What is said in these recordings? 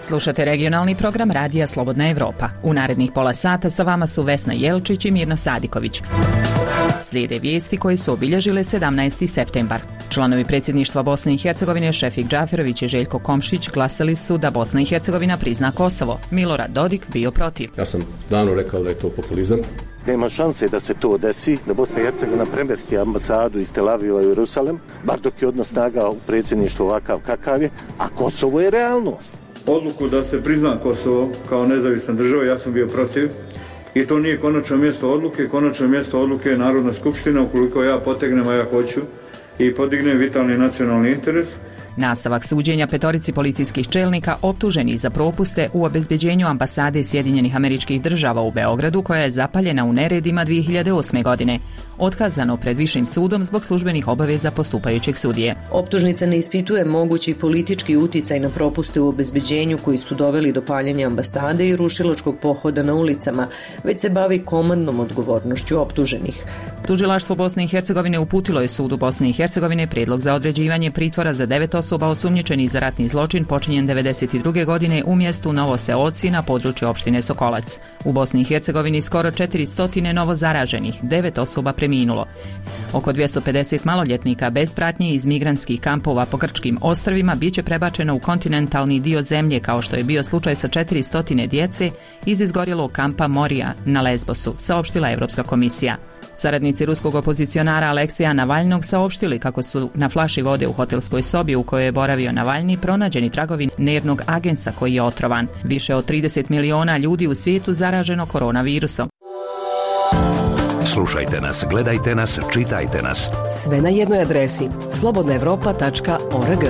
Slušate regionalni program Radija Slobodna Evropa. U narednih pola sata sa vama su Vesna Jelčić i Mirna Sadiković. Slijede vijesti koje su obilježile 17. septembar. Članovi predsjedništva Bosne i Hercegovine Šefik Džaferović i Željko Komšić glasali su da Bosna i Hercegovina prizna Kosovo. Milorad Dodik bio protiv. Ja sam davno rekao da je to populizam. Nema šanse da se to desi, da Bosna i Hercegovina premesti ambasadu iz Tel Aviva u Jerusalem, bar dok je odnos snaga u predsjedništvu ovakav kakav je, a Kosovo je realnost. Odluku da se prizna Kosovo kao nezavisna država, ja sam bio protiv. I to nije konačno mjesto odluke. Konačno mjesto odluke je Narodna skupština, ukoliko ja potegnem, a ja hoću, i podignem vitalni nacionalni interes. Nastavak suđenja petorici policijskih čelnika optuženih za propuste u obezbeđenju ambasade Sjedinjenih Američkih Država u Beogradu, koja je zapaljena u neredima 2008. godine. Otkazano pred višim sudom zbog službenih obaveza postupajućeg sudije. Optužnica ne ispituje mogući politički uticaj na propuste u obezbeđenju koji su doveli do paljenja ambasade i rušilačkog pohoda na ulicama, već se bavi komandnom odgovornošću optuženih. Tužilaštvo Bosne i Hercegovine uputilo je sudu Bosne i Hercegovine prijedlog za određivanje pritvora za 9 osoba osumnjičenih za ratni zločin počinjen 1992. godine u mjestu Novoseoci na području opštine Sokolac. U Bosni i Hercegovini skoro 400 novo zaraženih, 9 osoba preminulo. Oko 250 maloljetnika bez pratnje iz migrantskih kampova po grčkim ostrvima biće prebačeno u kontinentalni dio zemlje, kao što je bio slučaj sa 400 djece iz izgorjelog kampa Morija na Lesbosu, saopštila Evropska komisija. Saradnici ruskog opozicionara Aleksija Navalnog saopštili kako su na flaši vode u hotelskoj sobi u kojoj je boravio Navalni pronađeni tragovi nervnog agensa koji je otrovan. Više od 30 miliona ljudi u svijetu zaraženo koronavirusom. Slušajte nas, gledajte nas, čitajte nas. Sve na jednoj adresi slobodnaevropa.org.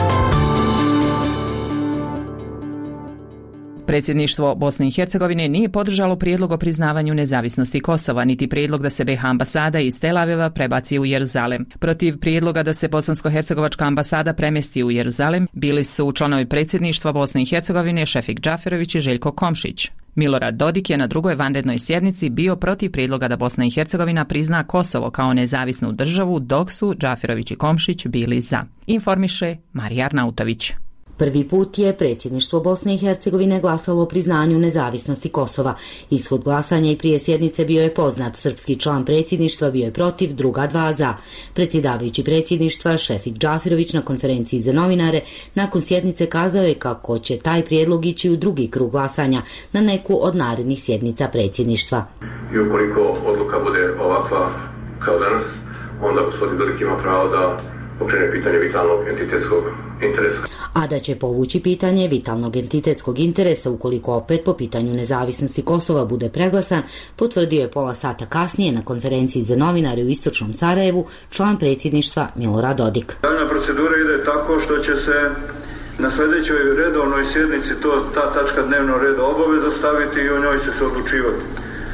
Predsjedništvo Bosne i Hercegovine nije podržalo prijedlog o priznavanju nezavisnosti Kosova, niti prijedlog da se BiH ambasada iz Tel Aviva prebaci u Jeruzalem. Protiv prijedloga da se bosansko-hercegovačka ambasada premjesti u Jeruzalem bili su članovi predsjedništva Bosne i Hercegovine Šefik Džaferović i Željko Komšić. Milorad Dodik je na drugoj vanrednoj sjednici bio protiv prijedloga da Bosna i Hercegovina prizna Kosovo kao nezavisnu državu, dok su Džaferović i Komšić bili za. Informiše Marija Arnautović. Prvi put je predsjedništvo Bosne i Hercegovine glasalo o priznanju nezavisnosti Kosova. Ishod glasanja i prije sjednice bio je poznat. Srpski član predsjedništva bio je protiv, druga dva za. Predsjedavajući predsjedništva Šefik Džaferović na konferenciji za novinare nakon sjednice kazao je kako će taj prijedlog ići u drugi krug glasanja na neku od narednih sjednica predsjedništva. I ukoliko odluka bude ovakva kao danas, onda gospodin Dodik ima pravo da pokrene pitanje vitalnog entitetskog interesa. A da će povući pitanje vitalnog entitetskog interesa ukoliko opet po pitanju nezavisnosti Kosova bude preglasan, potvrdio je pola sata kasnije na konferenciji za novinare u istočnom Sarajevu član predsjedništva Milorad Dodik. Daljna procedura ide tako što će se na sljedećoj redovnoj sjednici ta tačka dnevnog reda obavezno staviti i o njoj će se odlučivati.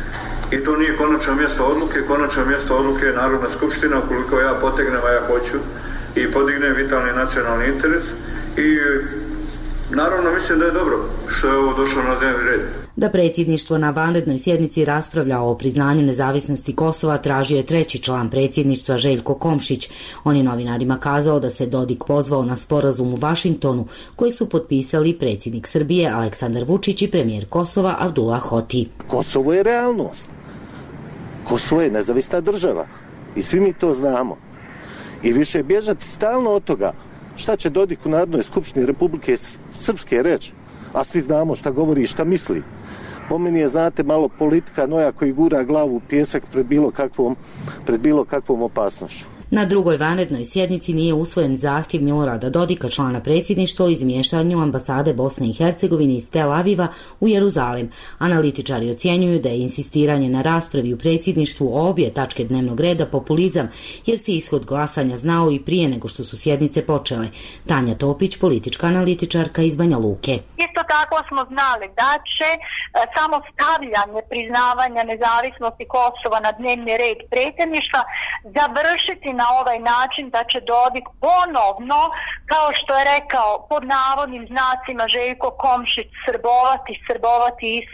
I to nije konačno mjesto odluke. Konačno mjesto odluke je Narodna skupština, ukoliko ja potegnem, a ja hoću, i podignem vitalni nacionalni interes. I naravno mislim da je dobro što je ovo došlo na dnevni red. Da predsjedništvo na vanrednoj sjednici raspravlja o priznanju nezavisnosti Kosova tražio je treći član predsjedništva Željko Komšić. On je novinarima kazao da se Dodik pozvao na sporazum u Vašingtonu koji su potpisali predsjednik Srbije Aleksandar Vučić i premijer Kosova Abdullah Hoti. Kosovo je realnost. Kosovo je nezavisna država i svi mi to znamo. I više bježati stalno od toga šta će Dodik u Narodnoj skupštini Republike Srpske reći, a svi znamo šta govori i šta misli. Po meni je, znate, malo politika noja koji gura glavu u pijesak pred bilo kakvom opasnošću. Na drugoj vanrednoj sjednici nije usvojen zahtjev Milorada Dodika, člana predsjedništva, o izmještanju ambasade Bosne i Hercegovine iz Tel Aviva u Jeruzalem. Analitičari ocjenjuju da je insistiranje na raspravi u predsjedništvu o obje tačke dnevnog reda populizam, jer se ishod glasanja znao i prije nego što su sjednice počele. Tanja Topić, politička analitičarka iz Banja Luke. Isto tako smo znali da će samo stavljanje priznavanja nezavisnosti Kosova na dnevni red predsjedništva završiti na ovaj način da će Dodik ponovno, kao što je rekao pod navodnim znacima Željko Komšić,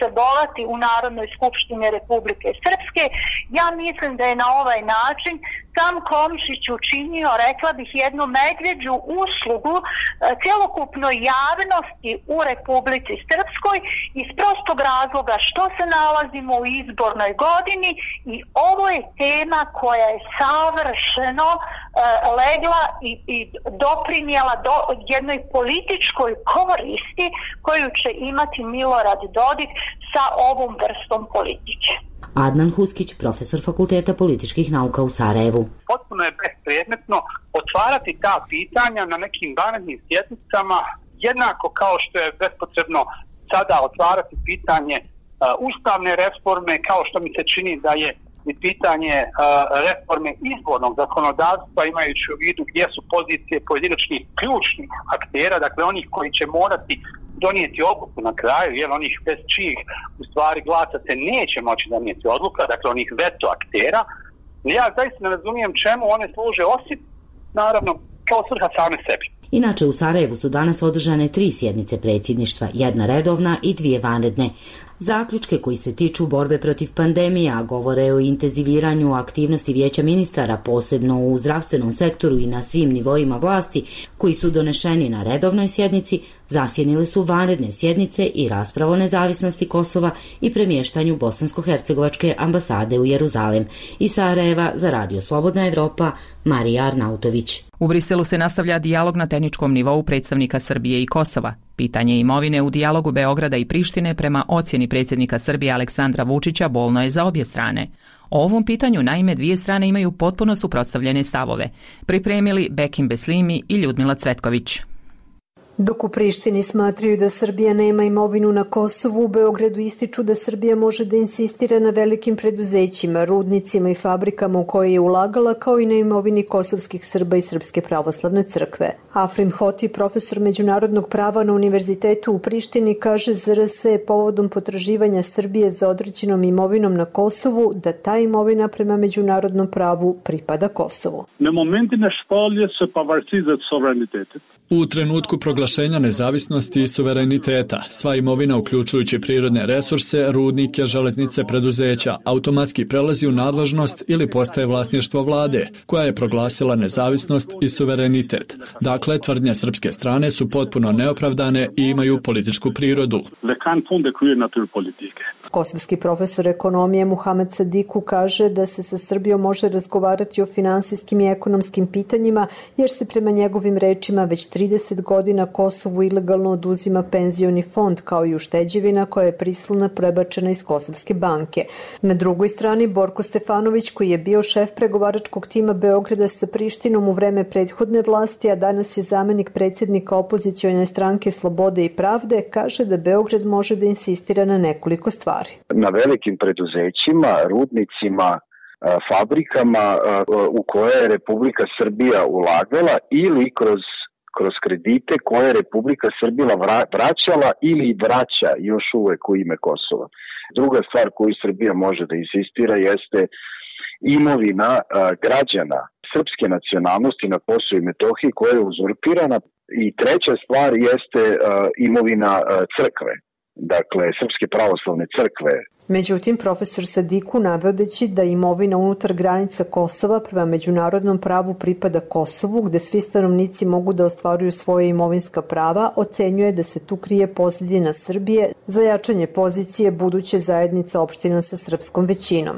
srbovati u Narodnoj skupštini Republike Srpske. Ja mislim da je na ovaj način sam Komšić učinio, rekla bih, jednu medvjeđu uslugu cjelokupnoj javnosti u Republici Srpskoj iz prostog razloga što se nalazimo u izbornoj godini i ovo je tema koja je savršeno legla i doprinijela do jednoj političkoj koristi koju će imati Milorad Dodik sa ovom vrstom politike. Adnan Huskić, profesor Fakulteta političkih nauka u Sarajevu. Potpuno je bespredmetno otvarati ta pitanja na nekim vanrednim sjednicama, jednako kao što je bespotrebno sada otvarati pitanje ustavne reforme, kao što mi se čini da je i pitanje reforme izbornog zakonodavstva, imajući u vidu gdje su pozicije pojedinačnih ključnih aktera, dakle onih koji će morati donijeti odluku na kraju, jer onih bez čijih u stvari glasa se neće moći donijeti odluka, dakle onih veto aktera. Ja zaista ne razumijem čemu one služe, osim naravno kao svrha same sebi. Inače, u Sarajevu su danas održane 3 sjednice predsjedništva, 1 redovna i 2 vanredne. Zaključke koji se tiču borbe protiv pandemije, a govore o intenziviranju aktivnosti Vijeća ministara, posebno u zdravstvenom sektoru i na svim nivoima vlasti, koji su donešeni na redovnoj sjednici, zasjenile su vanredne sjednice i rasprava o nezavisnosti Kosova i premještanju Bosansko-hercegovačke ambasade u Jeruzalem. Iz Sarajeva za Radio Slobodna Evropa, Marija Arnautović. U Briselu se nastavlja dijalog na tehničkom nivou predstavnika Srbije i Kosova. Pitanje imovine u dijalogu Beograda i Prištine prema ocjeni predsjednika Srbije Aleksandra Vučića bolno je za obje strane. O ovom pitanju naime dvije strane imaju potpuno suprotstavljene stavove. Pripremili Bekim Beslimi i Ljudmila Cvetković. Dok u Prištini smatraju da Srbija nema imovinu na Kosovu, u Beogradu ističu da Srbija može da insistira na velikim preduzećima, rudnicima i fabrikama u koje je ulagala, kao i na imovini kosovskih Srba i Srpske pravoslavne crkve. Afrim Hoti, profesor međunarodnog prava na Univerzitetu u Prištini, kaže za RS povodom potraživanja Srbije za određenom imovinom na Kosovu da ta imovina prema međunarodnom pravu pripada Kosovu. Na momentin e shpalljes së pavarësisë dhe të sovranitetit. U trenutku proglašenja nezavisnosti i suvereniteta, sva imovina uključujući prirodne resurse, rudnike, železnice, preduzeća, automatski prelazi u nadležnost ili postaje vlasništvo vlade, koja je proglasila nezavisnost i suverenitet. Dakle, tvrdnje srpske strane su potpuno neopravdane i imaju političku prirodu. Kosovski profesor ekonomije Muhamed Sadiku kaže da se sa Srbijom može razgovarati o finansijskim i ekonomskim pitanjima, jer se prema njegovim rečima već 30 godina Kosovu ilegalno oduzima penzioni fond, kao i ušteđevina koja je prisilno prebačena iz Kosovske banke. Na drugoj strani Borko Stefanović, koji je bio šef pregovaračkog tima Beograda sa Prištinom u vreme prethodne vlasti, a danas je zamenik predsjednika opozicione stranke Slobode i pravde, kaže da Beograd može da insistira na nekoliko stvari. Na velikim preduzećima, rudnicima, fabrikama u koje je Republika Srbija ulagala ili kroz kredite koje je Republika Srbija vraćala ili vraća još uvek u ime Kosova. Druga stvar koju Srbija može da insistira jeste imovina građana srpske nacionalnosti na Kosovu i Metohiji koja je uzurpirana. I treća stvar jeste imovina crkve, dakle Srpske pravoslavne crkve. Međutim, profesor Sadiku navodeći da imovina unutar granica Kosova prema međunarodnom pravu pripada Kosovu, gde svi stanovnici mogu da ostvaruju svoje imovinska prava, ocenjuje da se tu krije pozadina Srbije za jačanje pozicije buduće zajednice opština sa srpskom većinom.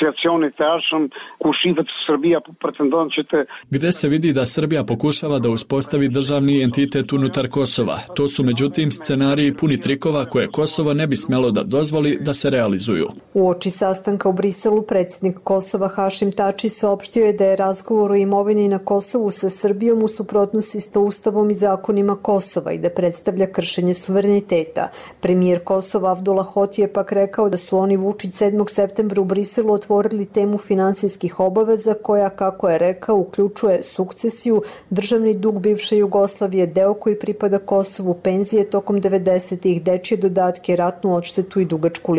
Gde se vidi da Srbija pokušava da uspostavi državni entitet unutar Kosova. To su međutim scenariji puni trikova koje Kosovo ne bi smelo da dozvoli da se realizuju. Uoči sastanka u Briselu predsjednik Kosova Hašim Tači saopštio je da je razgovor o imovini na Kosovu sa Srbijom u suprotnosti sa Ustavom i zakonima Kosova i da predstavlja kršenje suvereniteta. Premijer Kosova Avdullah Hoti je pak rekao da su oni Vučić 7. septembra u Briselu otvorili temu finansijskih obaveza koja, kako je rekao, uključuje sukcesiju, državni dug bivše Jugoslavije, deo koji pripada Kosovu, penzije tokom 90-ih, dečje dodatke, ratnu odštetu i dugačku listu pitanja.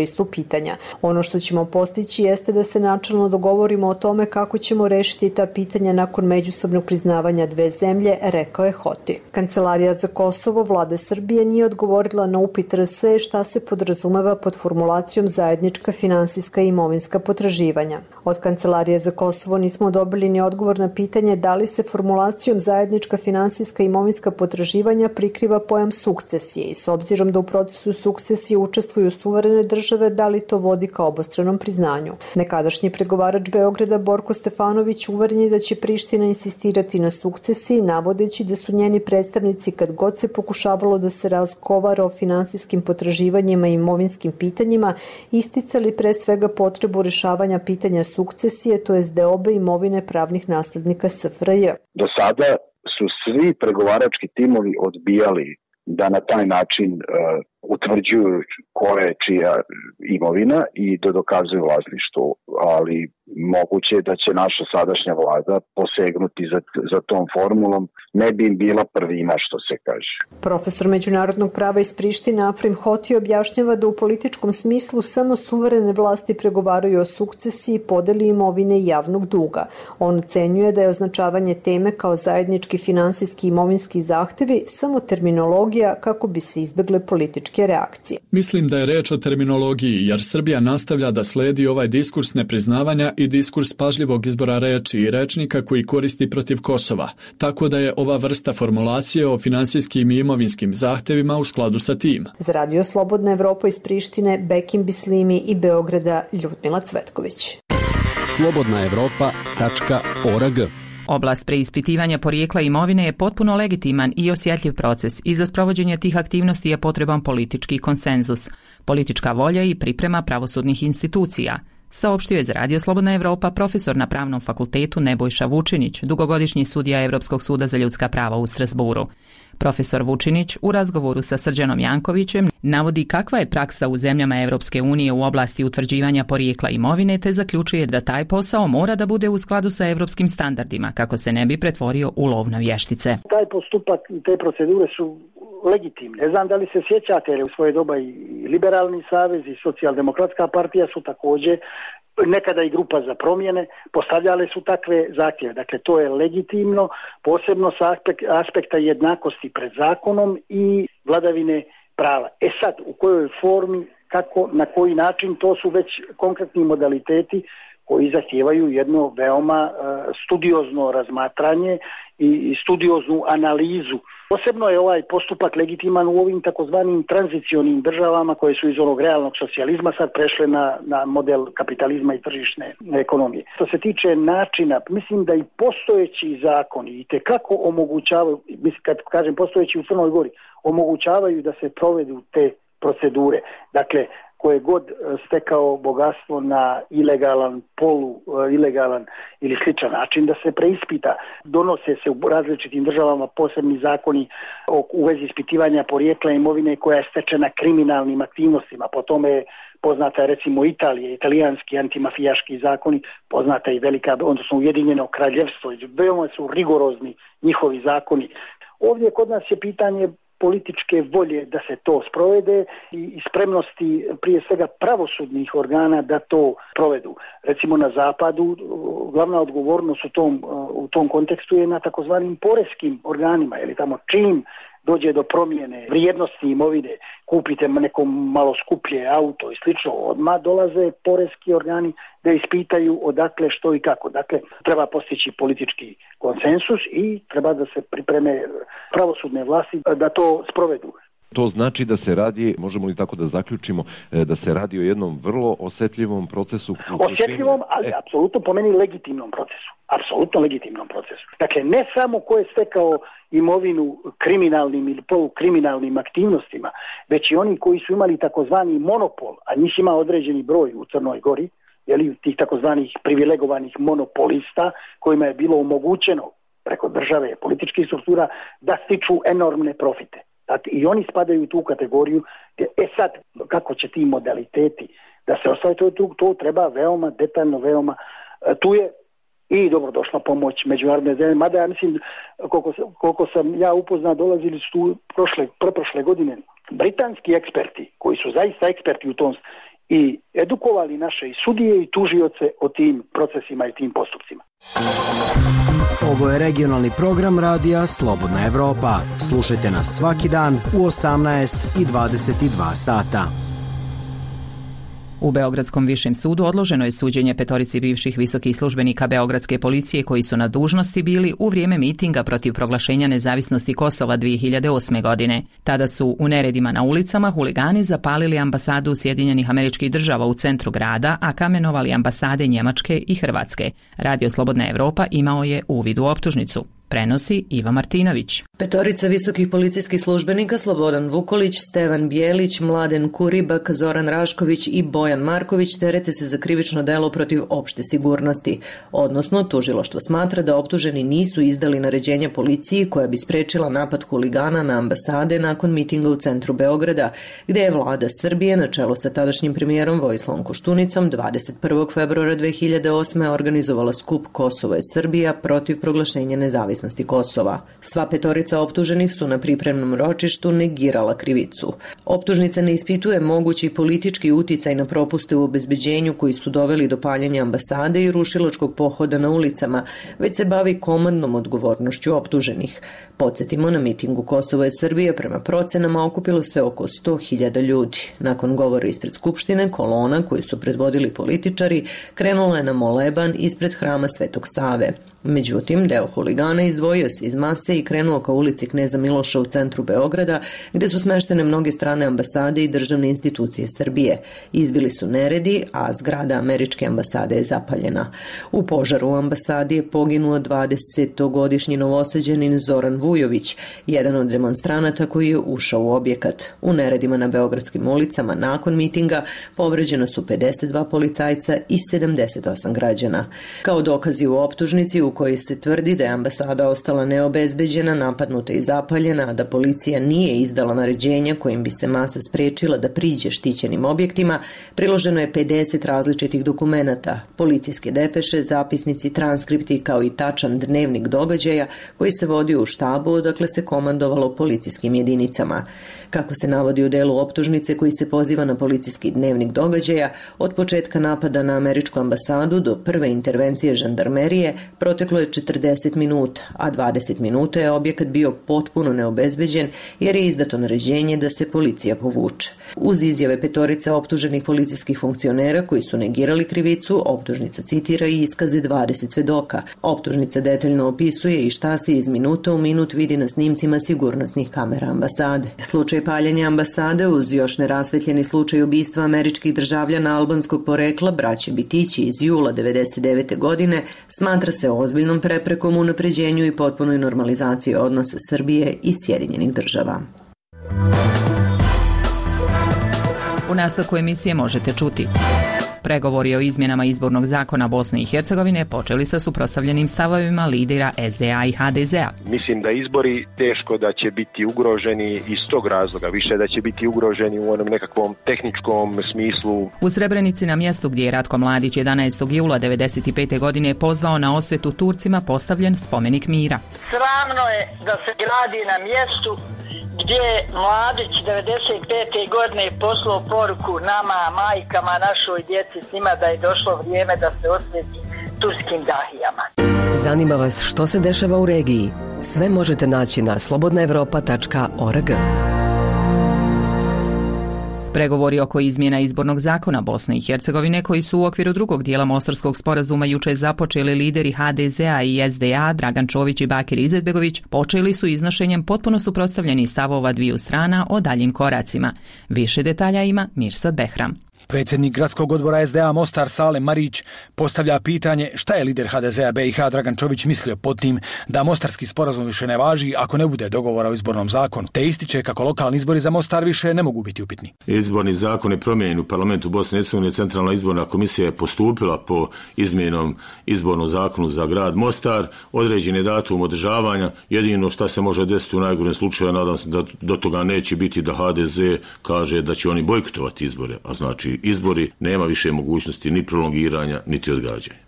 pitanja. Ono što ćemo postići jeste da se načelno dogovorimo o tome kako ćemo rešiti ta pitanja nakon međusobnog priznavanja dve zemlje, rekao je Hoti. Kancelarija za Kosovo Vlade Srbije nije odgovorila na upit RS šta se podrazumeva pod formulacijom zajednička finansijska i imovinska potraživanja. Od Kancelarije za Kosovo nismo dobili ni odgovor na pitanje da li se formulacijom zajednička finansijska i imovinska potraživanja prikriva pojam sukcesije i s obzirom da u procesu sukcesije učestvuju suverene države, da li to vodi ka obostranom priznanju. Nekadašnji pregovarač Beograda Borko Stefanović uveren je da će Priština insistirati na sukcesiji, navodeći da su njeni predstavnici kad god se pokušavalo da se razgovara o finansijskim potraživanjima i imovinskim pitanjima, isticali pre svega potrebu rešavanja pitanja sukcesije, to jest deobe imovine pravnih naslednika SFRJ. Do sada su svi pregovarački timovi odbijali da na taj način utvrđuju koja je čija imovina i da dokazuju vlasništvo, ali moguće je da će naša sadašnja vlada posegnuti za tom formulom, ne bi im bila prvina, što se kaže. Profesor međunarodnog prava iz Prištine Afrim Hoti objašnjava da u političkom smislu samo suverene vlasti pregovaraju o sukcesiji, podeli imovine i javnog duga. On ocenjuje da je označavanje teme kao zajednički finansijski i imovinski zahtevi samo terminologija kako bi se izbegle političke reakcije. Mislim da je reč o terminologiji, jer Srbija nastavlja da sledi ovaj diskurs nepriznavanja i diskurs pažljivog izbora reči i rečnika koji koristi protiv Kosova, tako da je ova vrsta formulacije o finansijskim i imovinskim zahtevima u skladu sa tim. Za Radio Slobodna Evropa iz Prištine, Bekim Bislimi i Beograda, Ljudmila Cvetković. slobodnaevropa.org. Oblast preispitivanja porijekla imovine je potpuno legitiman i osjetljiv proces i za sprovođenje tih aktivnosti je potreban politički konsenzus, politička volja i priprema pravosudnih institucija, saopštio je za Radio Slobodna Evropa profesor na Pravnom fakultetu Nebojša Vučinić, dugogodišnji sudija Evropskog suda za ljudska prava u Strasburu. Profesor Vučinić u razgovoru sa Srđanom Jankovićem navodi kakva je praksa u zemljama Evropske unije u oblasti utvrđivanja porijekla imovine, te zaključuje da taj posao mora da bude u skladu sa evropskim standardima kako se ne bi pretvorio u lov na vještice. Taj postupak i te procedure su legitimne. Ne znam da li se sjećate, jer u svoje doba i Liberalni savez i Socijaldemokratska partija su također, nekada i Grupa za promjene, postavljale su takve zahtjeve. Dakle, to je legitimno, posebno sa aspekta jednakosti pred zakonom i vladavine prava. Sad, u kojoj formi, kako, na koji način, to su već konkretni modaliteti koji zahtijevaju jedno veoma studiozno razmatranje i studioznu analizu. Posebno je ovaj postupak legitiman u ovim takozvanim tranzicionim državama koje su iz onog realnog socijalizma sad prešle na model kapitalizma i tržišne ekonomije. Što se tiče načina, mislim da i postojeći zakoni i tekako omogućavaju, kad kažem postojeći u Crnoj Gori, omogućavaju da se provedu te procedure. Dakle, koje god stekao bogatstvo na ilegalan, ilegalan ili sličan način da se preispita. Donose se u različitim državama posebni zakoni u vezi ispitivanja porijekla imovine koja je stečena kriminalnim aktivnostima. Po tome je poznata je recimo Italija, italijanski antimafijaški zakoni, poznata je i velika, odnosno Ujedinjeno kraljevstvo. Veoma su rigorozni njihovi zakoni. Ovdje kod nas je pitanje političke volje da se to sprovede i spremnosti prije svega pravosudnih organa da to provedu. Recimo na zapadu glavna odgovornost u tom kontekstu je na takozvanim poreskim organima, ili tamo čim dođe do promjene vrijednosti imovine, kupite neko malo skuplje auto i slično, odmah dolaze poreski organi da ispitaju odakle, što i kako. Dakle, treba postići politički konsensus i treba da se pripreme pravosudne vlasti da to sprovedu. To znači da se radi, možemo li tako da zaključimo, da se radi o jednom vrlo osjetljivom procesu? Osjetljivom, ali apsolutno po meni legitimnom procesu. Apsolutno legitimnom procesu. Dakle, ne samo ko je stekao imovinu kriminalnim ili polukriminalnim aktivnostima, već i oni koji su imali takozvani monopol, a njih ima određeni broj u Crnoj Gori, jeli, tih takozvanih privilegovanih monopolista kojima je bilo omogućeno preko države političkih struktura da stiču enormne profite. Dakle, i oni spadaju u tu kategoriju. Sad, kako će ti modaliteti da se ostave, to treba veoma detaljno, veoma. Tu je i dobrodošla pomoć međunarodne zemlje, mada ja mislim, koliko sam ja upoznat, dolazili su tu prošle godine britanski eksperti, koji su zaista eksperti u tom, i edukovali naše i sudije i tužioce o tim procesima i tim postupcima. Ovo je regionalni program radija Slobodna Evropa. Slušajte nas svaki dan u 18 i 22 sata. U Beogradskom višem sudu odloženo je suđenje 5 bivših visokih službenika Beogradske policije koji su na dužnosti bili u vrijeme mitinga protiv proglašenja nezavisnosti Kosova 2008. godine. Tada su u neredima na ulicama huligani zapalili ambasadu Sjedinjenih Američkih Država u centru grada, a kamenovali ambasade Njemačke i Hrvatske. Radio Slobodna Evropa imao je uvid u optužnicu. Prenosi Iva Martinović. 5 visokih policijskih službenika Slobodan Vukolić, Stevan Bijelić, Mladen Kuribak, Zoran Rašković i Bojan Marković terete se za krivično delo protiv opšte sigurnosti. Odnosno, tužilaštvo smatra da optuženi nisu izdali naređenja policiji koja bi sprečila napad huligana na ambasade nakon mitinga u centru Beograda, gde je vlada Srbije na čelu sa tadašnjim premijerom Vojislavom Koštunicom 21. februara 2008. organizovala skup Kosovo je Srbija protiv proglašenja nezavisnosti Kosova. Sva 5 optuženih su na pripremnom ročištu negirala krivicu. Optužnica ne ispituje mogući politički uticaj na propuste u obezbeđenju koji su doveli do paljenja ambasade i rušilačkog pohoda na ulicama, već se bavi komandnom odgovornošću optuženih. Podsjetimo, na mitingu Kosovo je Srbija prema procenama okupilo se oko 100.000 ljudi. Nakon govora ispred Skupštine, kolona koju su predvodili političari krenula je na moleban ispred hrama Svetog Save. Međutim, deo huligana izdvojio se iz mase i krenuo ka ulici Kneza Miloša u centru Beograda, gde su smeštene mnoge strane ambasade i državne institucije Srbije. Izbili su neredi, a zgrada američke ambasade je zapaljena. U požaru u ambasadi je poginuo 20-godišnji Novosađanin Zoran Vujović, jedan od demonstranata koji je ušao u objekat. U neredima na beogradskim ulicama nakon mitinga povređena su 52 policajca i 78 građana. Kao dokazi u optužnici u kojoj se tvrdi da je ambasada ostala neobezbeđena, napadnuta i zapaljena, a da policija nije izdala naređenja kojim bi se masa sprečila da priđe štićenim objektima, priloženo je 50 različitih dokumenata, policijske depeše, zapisnici, transkripti kao i tačan dnevnik događaja koji se vodio u štabu odakle se komandovalo policijskim jedinicama. Kako se navodi u delu optužnice koji se poziva na policijski dnevnik događaja, od početka napada na američku ambasadu do prve intervencije žandarmerije proteklo je 40 minuta, a 20 minuta je objekat bio potpuno neobezbeđen jer je izdato naređenje da se policija povuče. Uz izjave 5 optuženih policijskih funkcionera koji su negirali krivicu, optužnica citira i iskaze 20 svedoka. Optužnica detaljno opisuje i šta se iz minuta u minut vidi na snimcima sigurnosnih kamera ambasade. Slučaj paljenja ambasade uz još nerasvetljeni slučaj ubistva američkih državljana albanskog porekla braće Bitići iz jula 1999. godine smatra se ozbiljnom preprekom u unapređenju i potpunoj normalizaciji odnosa Srbije i Sjedinjenih Država. U nastavku emisije možete čuti: pregovori o izmjenama izbornog zakona Bosne i Hercegovine počeli sa suprotstavljenim stavovima lidera SDA i HDZ-a. Mislim da izbori teško da će biti ugroženi iz tog razloga, više da će biti ugroženi u onom nekakvom tehničkom smislu. U Srebrenici, na mjestu gdje je Ratko Mladić 11. jula 1995. godine pozvao na osvetu Turcima, postavljen spomenik mira. Sramno je da se gradi na mjestu gdje je Mladić 95. godine poslao poruku nama, majkama, našoj djeci, s njima da je došlo vrijeme da se osveti turskim dahijama. Zanima vas što se dešava u regiji? Sve možete naći na slobodnaevropa.org. Pregovori oko izmjena izbornog zakona Bosne i Hercegovine, koji su u okviru drugog dijela Mostarskog sporazuma juče započeli lideri HDZ-a i SDA Dragan Čović i Bakir Izetbegović, počeli su iznošenjem potpuno suprotstavljenih stavova dviju strana o daljim koracima. Više detalja ima Mirsad Behram. Predsjednik gradskog odbora SDA Mostar Salem Marić postavlja pitanje šta je lider HDZ-a BiH Dragan Čović mislio pod tim da Mostarski sporazum više ne važi ako ne bude dogovora o izbornom zakonu, te ističe kako lokalni izbori za Mostar više ne mogu biti upitni. Izborni zakon je promijenjen u parlamentu Bosne i Hercegovine. Centralna izborna komisija je postupila po izmjenom izbornog zakonu za grad Mostar, određen je datum održavanja. Jedino što se može desiti u najgorem slučaju, nadam se da do toga neće biti, da HDZ kaže da će oni bojkotovati izbore, a znači izbori nema više mogućnosti ni prolongiranja niti odgađanja.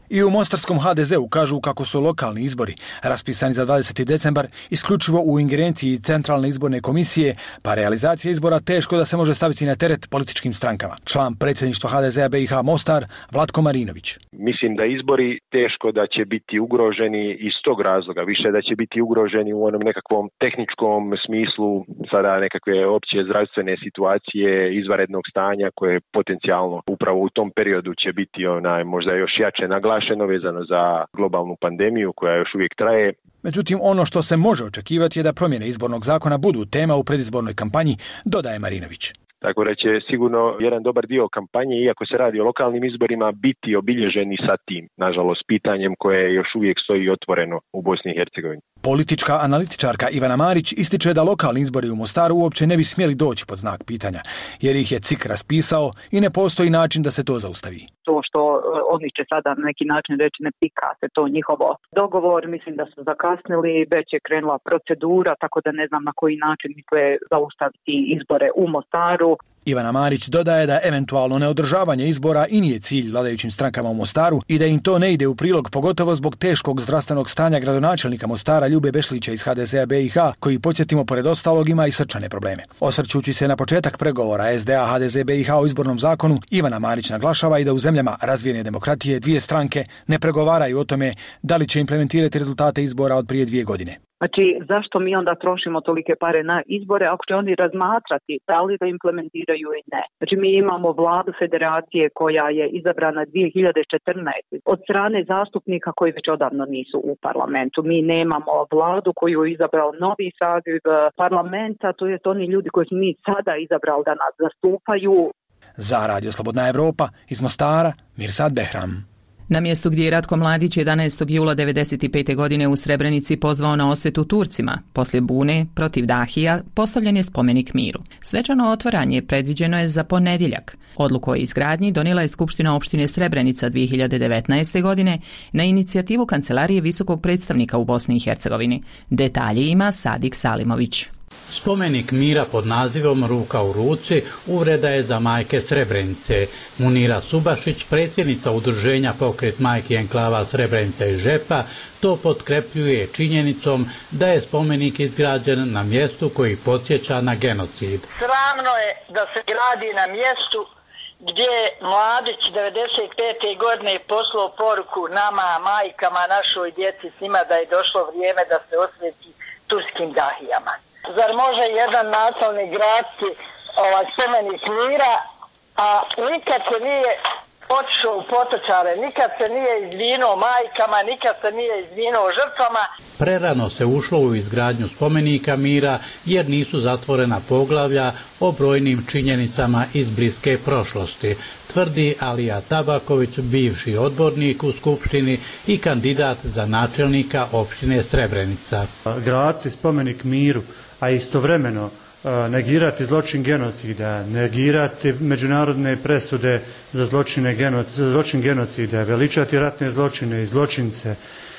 I u mostarskom HDZ-u kažu kako su lokalni izbori, raspisani za 20. decembar, isključivo u ingerenciji Centralne izborne komisije, pa realizacija izbora teško da se može staviti na teret političkim strankama. Član predsjedništva HDZ-a BiH Mostar, Vlatko Marinović. Mislim da izbori teško da će biti ugroženi iz tog razloga, više da će biti ugroženi u onom nekakvom tehničkom smislu, sada nekakve opće zdravstvene situacije, izvanrednog stanja koje potencijalno upravo u tom periodu će biti možda još jače naglašeno vezano za globalnu pandemiju koja još uvijek traje. Međutim, ono što se može očekivati je da promjene izbornog zakona budu tema u predizbornoj kampanji, dodaje Marinović. Tako da će sigurno jedan dobar dio kampanje, iako se radi o lokalnim izborima, biti obilježeni sa tim, nažalost, pitanjem koje još uvijek stoji otvoreno u Bosni i Hercegovini. Politička analitičarka Ivana Marić ističe da lokalni izbori u Mostaru uopće ne bi smjeli doći pod znak pitanja, jer ih je CIK raspisao i ne postoji način da se to zaustavi. To što oni će sada na neki način reći ne pika se to njihovo dogovor, mislim da su zakasnili, već je krenula procedura, tako da ne znam na koji način misle zaustaviti izbore u Mostaru. Ivana Marić dodaje da eventualno neodržavanje izbora i nije cilj vladajućim strankama u Mostaru i da im to ne ide u prilog, pogotovo zbog teškog zdravstvenog stanja gradonačelnika Mostara Ljube Bešlića iz HDZ-a BiH, koji, podsjetimo, pored ostalog ima i srčane probleme. Osvrćući se na početak pregovora SDA HDZ BiH o izbornom zakonu, Ivana Marić naglašava i da u zemljama razvijene demokratije dvije stranke ne pregovaraju o tome da li će implementirati rezultate izbora od prije 2 godine. Znači, zašto mi onda trošimo tolike pare na izbore ako će oni razmatrati da li da implementiraju i ne? Znači, mi imamo vladu federacije koja je izabrana 2014. od strane zastupnika koji već odavno nisu u parlamentu. Mi nemamo vladu koju je izabrao novi saziv parlamenta, to je oni ljudi koji smo mi sada izabrali da nas zastupaju. Za Radio Slobodna Evropa iz Mostara, Mirsad Behram. Na mjestu gdje je Ratko Mladić 11. jula 1995. godine u Srebrenici pozvao na osvetu Turcima, poslije bune protiv Dahija postavljen je spomenik miru. Svečano otvaranje predviđeno je za ponedjeljak. Odluku o izgradnji donijela je Skupština opštine Srebrenica 2019. godine na inicijativu Kancelarije visokog predstavnika u Bosni i Hercegovini. Detalje ima Sadik Salimović. Spomenik mira pod nazivom Ruka u ruci uvreda je za majke Srebrenice. Munira Subašić, predsjednica udruženja Pokret majki enklava Srebrenica i Žepa, to potkrepljuje činjenicom da je spomenik izgrađen na mjestu koji podsjeća na genocid. Sramno je da se gradi na mjestu gdje je Mladić 95. godine poslao poruku nama, majkama, našoj djeci, svima da je došlo vrijeme da se osveti turskim dahijama. Zar može jedan nacionalni gradski spomenik mira, a nikad se nije otišao u potočare, nikad se nije izvinuo majkama, nikad se nije izvinuo žrtvama. Prerano se ušlo u izgradnju spomenika mira jer nisu zatvorena poglavlja o brojnim činjenicama iz bliske prošlosti, tvrdi Alija Tabaković, bivši odbornik u Skupštini i kandidat za načelnika opštine Srebrenica. Graditi spomenik miru, a istovremeno negirati zločin genocida, negirati međunarodne presude za zločin genocida, veličati ratne zločine i zločince,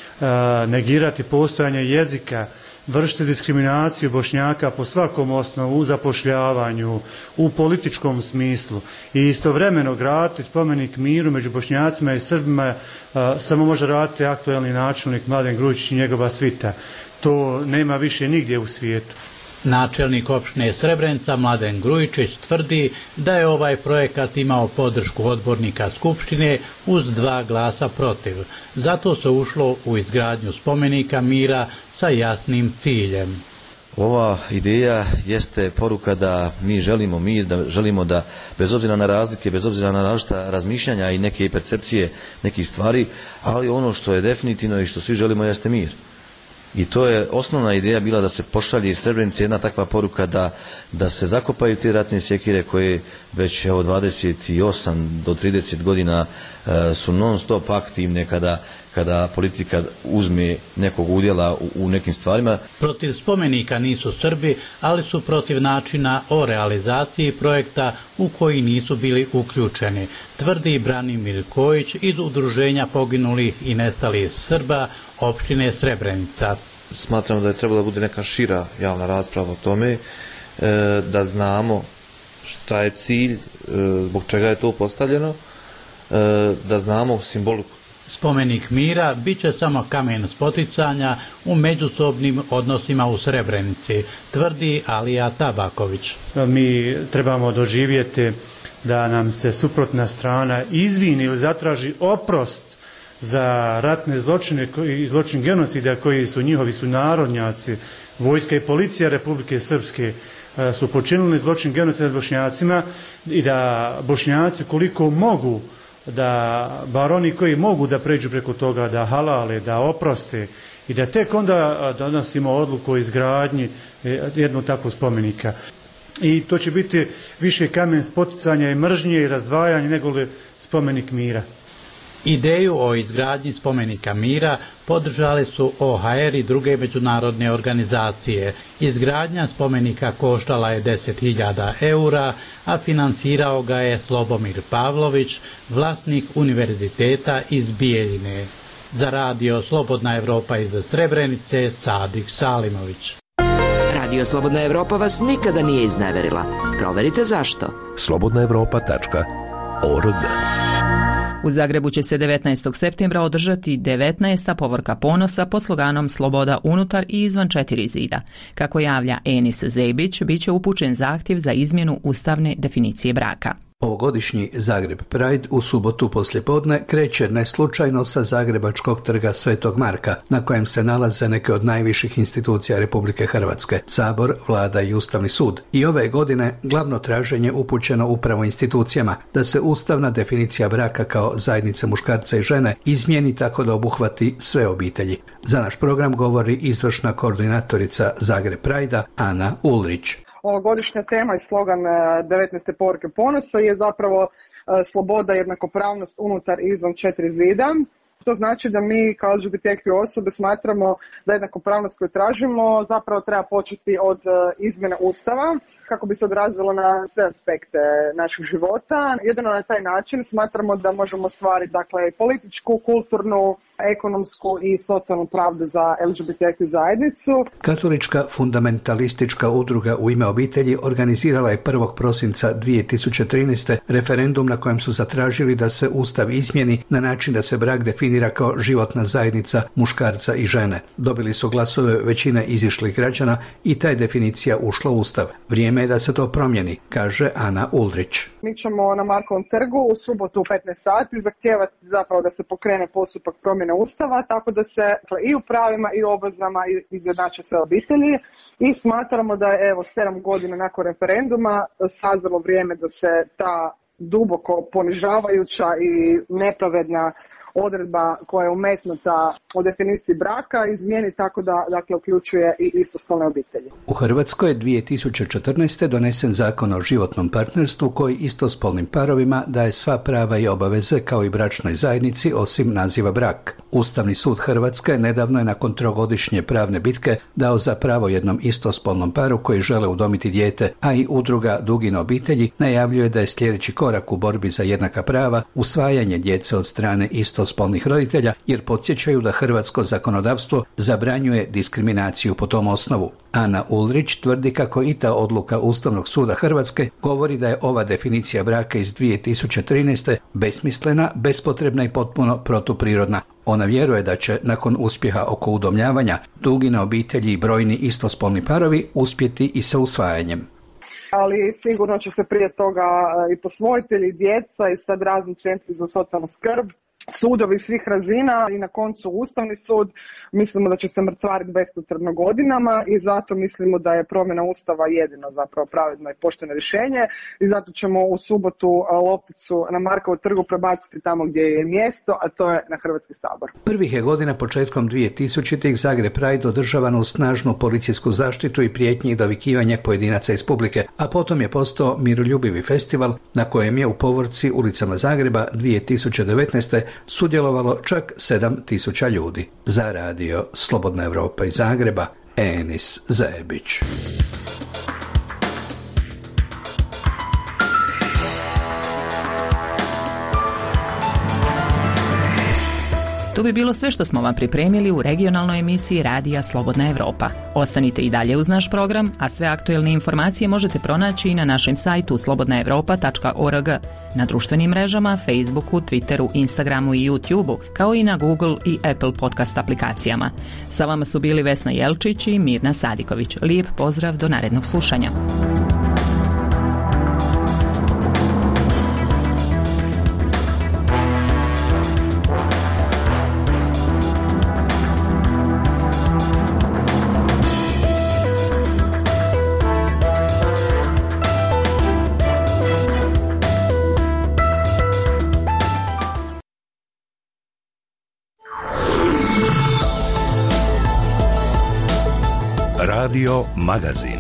negirati postojanje jezika, vršiti diskriminaciju Bošnjaka po svakom osnovu, u zapošljavanju, u političkom smislu i istovremeno graditi spomenik miru među Bošnjacima i Srbima samo može raditi aktuelni načelnik Mladen Grujičić i njegova svita. To nema više nigdje u svijetu. Načelnik opštine Srebrenica Mladen Grujičić tvrdi da je ovaj projekat imao podršku odbornika Skupštine uz 2 glasa protiv. Zato se ušlo u izgradnju spomenika mira sa jasnim ciljem. Ova ideja jeste poruka da mi želimo mir, da želimo da bez obzira na razlike, bez obzira na različita razmišljanja i neke percepcije nekih stvari, ali ono što je definitivno i što svi želimo jeste mir. I to je osnovna ideja bila da se pošalje iz Srebrenice jedna takva poruka da se zakopaju te ratne sjekire koje već 28 do 30 godina su non stop aktivne kada politika uzme nekog udjela u nekim stvarima. Protiv spomenika nisu Srbi, ali su protiv načina o realizaciji projekta u koji nisu bili uključeni, tvrdi Branimir Kojić iz Udruženja poginulih i nestalih Srba opštine Srebrenica. Smatramo da je trebala bude neka šira javna rasprava o tome, da znamo šta je cilj, zbog čega je to postavljeno, da znamo simboliku Spomenik mira bit će samo kamen spoticanja u međusobnim odnosima u Srebrenici, tvrdi Alija Tabaković. Mi trebamo doživjeti da nam se suprotna strana izvini ili zatraži oprost za ratne zločine i zločin genocida koji su njihovi sunarodnjaci, vojska i policija Republike Srpske su počinili zločin genocida Bošnjacima i da Bošnjaci koliko mogu, da bar oni koji mogu da pređu preko toga, da halale, da oproste i da tek onda donosimo odluku o izgradnji jednog takvog spomenika. I to će biti više kamen spoticanja i mržnje i razdvajanja nego li spomenik mira. Ideju o izgradnji spomenika mira podržali su OHR i druge međunarodne organizacije. Izgradnja spomenika koštala je 10.000 eura, a finansirao ga je Slobomir Pavlović, vlasnik univerziteta iz Bijeljine. Za radio Slobodna Evropa iz Srebrenice, Sadik Salimović. Radio Slobodna Evropa vas nikada nije izneverila. Proverite zašto. slobodnaevropa.org. U Zagrebu će se 19. septembra održati 19. povorka ponosa pod sloganom Sloboda unutar i izvan 4 zida. Kako javlja Enis Zebić, bit će upućen zahtjev za izmjenu ustavne definicije braka. Ovogodišnji Zagreb Pride u subotu poslijepodne kreće neslučajno sa Zagrebačkog trga Svetog Marka, na kojem se nalaze neke od najviših institucija Republike Hrvatske, Sabor, Vlada i Ustavni sud. I ove godine glavno traženje upućeno upravo institucijama da se ustavna definicija braka kao zajednice muškarca i žene izmijeni tako da obuhvati sve obitelji. Za naš program govori izvršna koordinatorica Zagreb Pride-a Ana Ulrić. Ovogodišnja tema i slogan 19. povorke ponosa je zapravo sloboda, jednakopravnost unutar i izvan 4 zida. To znači da mi kao LGBTQ osobe smatramo da jednakopravnost koju tražimo zapravo treba početi od izmjene Ustava kako bi se odrazilo na sve aspekte našeg života. Jedino na taj način smatramo da možemo ostvariti političku, kulturnu, ekonomsku i socijalnu pravdu za LGBTQ zajednicu. Katolička fundamentalistička udruga U ime obitelji organizirala je 1. prosinca 2013. referendum na kojem su zatražili da se Ustav izmijeni na način da se brak definira kao životna zajednica muškarca i žene. Dobili su glasove većine izišlih građana i ta je definicija ušla u Ustav. Vrijeme je da se to promijeni, kaže Ana Ulrić. Mi ćemo na Markovom trgu u subotu u 15 sati zahtijevati zapravo da se pokrene postupak promjene Ustava, tako da se i u pravima i u obvezama izjednače sve obitelji i smatramo da je 7 godina nakon referenduma sazrelo vrijeme da se ta duboko ponižavajuća i nepravedna odredba koja je umetnuta o definiciji braka izmijeni tako da uključuje i istospolne obitelji. U Hrvatskoj je 2014. donesen zakon o životnom partnerstvu koji istospolnim parovima daje sva prava i obaveze kao i bračnoj zajednici osim naziva brak. Ustavni sud Hrvatske nedavno je nakon 3-godišnje pravne bitke dao za pravo jednom istospolnom paru koji žele udomiti dijete, a i udruga Dugine obitelji najavljuje da je sljedeći korak u borbi za jednaka prava usvajanje djece od strane istospolnih roditelja, jer podsjećaju da hrvatsko zakonodavstvo zabranjuje diskriminaciju po tom osnovu. Ana Ulrić tvrdi kako i ta odluka Ustavnog suda Hrvatske govori da je ova definicija braka iz 2013. besmislena, bespotrebna i potpuno protuprirodna. Ona vjeruje da će nakon uspjeha oko udomljavanja Dugine obitelji i brojni istospolni parovi uspjeti i sa usvajanjem. Ali sigurno će se prije toga i posvojitelji, djeca i sad razni centri za socijalnu skrb, sudovi svih razina i na koncu Ustavni sud. Mislimo da će se mrcvariti bespotrebno godinama i zato mislimo da je promjena Ustava jedino zapravo pravedno i pošteno rješenje i zato ćemo u subotu lopticu na Markovu trgu prebaciti tamo gdje je mjesto, a to je na Hrvatski sabor. Prvih je godina početkom 2000-ih Zagreb Pride održavan uz snažnu policijsku zaštitu i prijetnji i dovikivanje pojedinaca iz publike, a potom je postao miroljubivi festival na kojem je u povorci ulicama Zagreba 2019. sudjelovalo čak 7.000 ljudi. Za radio Slobodna Evropa iz Zagreba, Enis Zebić. To bi bilo sve što smo vam pripremili u regionalnoj emisiji Radija Slobodna Evropa. Ostanite i dalje uz naš program, a sve aktuelne informacije možete pronaći i na našem sajtu slobodnaevropa.org, na društvenim mrežama, Facebooku, Twitteru, Instagramu i YouTubeu, kao i na Google i Apple podcast aplikacijama. Sa vama su bili Vesna Jelčić i Mirna Sadiković. Lijep pozdrav, do narednog slušanja. Radio Magazin.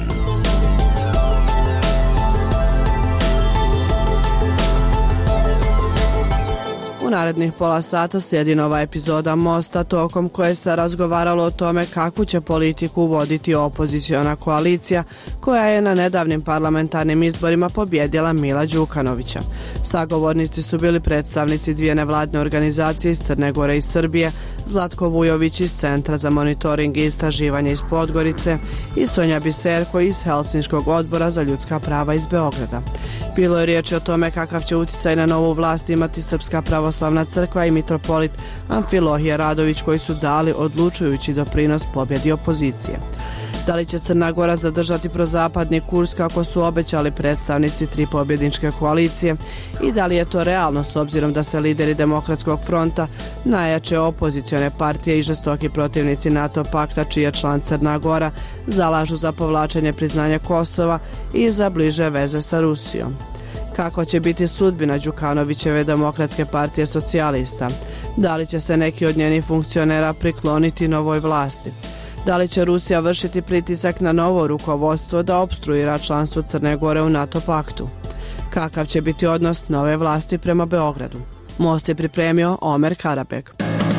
U narednih pola sata slijedi nova epizoda Mosta, tokom koje se razgovaralo o tome kakvu će politiku voditi opoziciona koalicija koja je na nedavnim parlamentarnim izborima pobjedila Mila Đukanovića. Sagovornici su bili predstavnici dvije nevladne organizacije iz Crne Gore i Srbije, Zlatko Vujović iz Centra za monitoring i istraživanje iz Podgorice i Sonja Biserko iz Helsinškog odbora za ljudska prava iz Beograda. Bilo je riječi o tome kakav će uticaj na novu vlast imati Srpska pravoslavna crkva i mitropolit Amfilohije Radović, koji su dali odlučujući doprinos pobjedi opozicije. Da li će Crna Gora zadržati prozapadni kurs kako su obećali predstavnici tri pobjedničke koalicije i da li je to realno s obzirom da se lideri Demokratskog fronta, najjače opozicione partije i žestoki protivnici NATO pakta, čiji je član Crna Gora, zalažu za povlačenje priznanja Kosova i za bliže veze sa Rusijom. Kako će biti sudbina Đukanovićeve Demokratske partije socijalista? Da li će se neki od njenih funkcionera prikloniti novoj vlasti? Da li će Rusija vršiti pritisak na novo rukovodstvo da opstruira članstvo Crne Gore u NATO paktu? Kakav će biti odnos nove vlasti prema Beogradu? Most je pripremio Omer Karabek.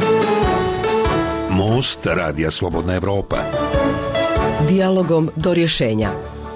Most Radija Slobodna Evropa. Dijalogom do rješenja.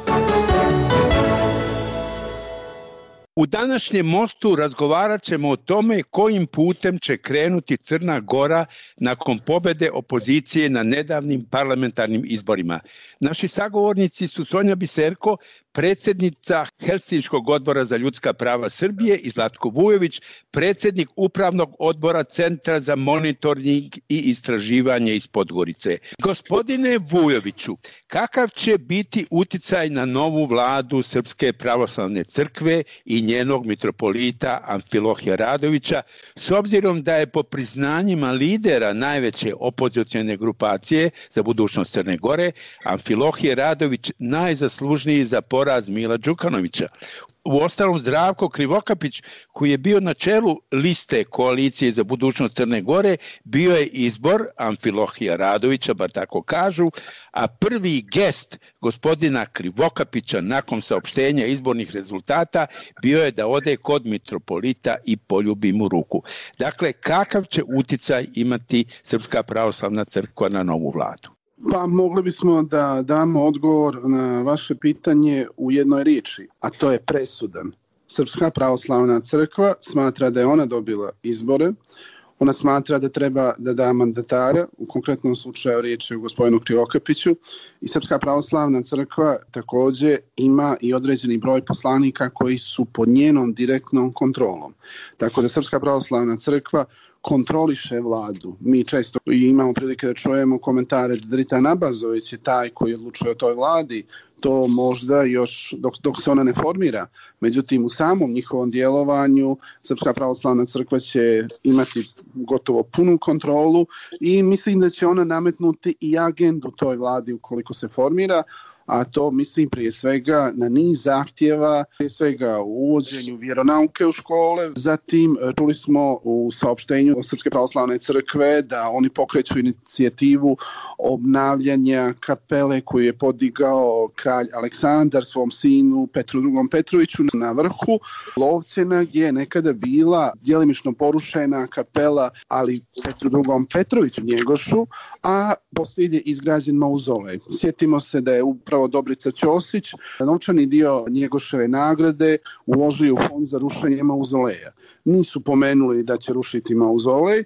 U današnjem mostu razgovarat ćemo o tome kojim putem će krenuti Crna Gora nakon pobjede opozicije na nedavnim parlamentarnim izborima. Naši sagovornici su Sonja Biserko, predsjednica Helsinškog odbora za ljudska prava Srbije, i Zlatko Vujović, predsjednik upravnog odbora Centra za monitoring i istraživanje iz Podgorice. Gospodine Vujoviću, kakav će biti uticaj na novu vladu Srpske pravoslavne crkve i njenog mitropolita Amfilohija Radovića, s obzirom da je po priznanjima lidera najveće opozicione grupacije za budućnost Crne Gore, Amfilohije Radović najzaslužniji za poraz Mila Đukanovića? Uostalom, Zdravko Krivokapić, koji je bio na čelu liste koalicije za budućnost Crne Gore, bio je izbor Amfilohija Radovića, bar tako kažu, a prvi gest gospodina Krivokapića nakon saopštenja izbornih rezultata bio je da ode kod mitropolita i poljubi mu ruku. Dakle, kakav će uticaj imati Srpska pravoslavna crkva na novu vladu? Pa mogli bismo da damo odgovor na vaše pitanje u jednoj riječi, a to je presudan. Srpska pravoslavna crkva smatra da je ona dobila izbore, ona smatra da treba da da mandatara, u konkretnom slučaju riječ je o gospodinu Krivokapiću, i Srpska pravoslavna crkva također ima i određeni broj poslanika koji su pod njenom direktnom kontrolom. Tako da Srpska pravoslavna crkva kontroliše vladu. Mi često imamo prilike da čujemo komentare da Dritan Abazović je taj koji odlučuje o toj vladi, to možda još dok se ona ne formira. Međutim, u samom njihovom djelovanju Srpska pravoslavna crkva će imati gotovo punu kontrolu i mislim da će ona nametnuti i agendu toj vladi ukoliko se formira, a to mislim prije svega na niz zahtjeva, prije svega u uvođenju vjeronauke u škole. Zatim čuli smo u saopštenju Srpske pravoslavne crkve da oni pokreću inicijativu obnavljanja kapele koju je podigao kralj Aleksandar svom sinu Petru II. Petroviću na vrhu Lovćena, gdje je nekada bila djelimično porušena kapela, ali Petru II. Petroviću Njegošu, a poslije je izgrađen mauzolej. Sjetimo se da je upravo Dobrica Ćosić novčani dio Njegoševe nagrade uložio u fond za rušenje mauzoleja. Nisu pomenuli da će rušiti mauzolej,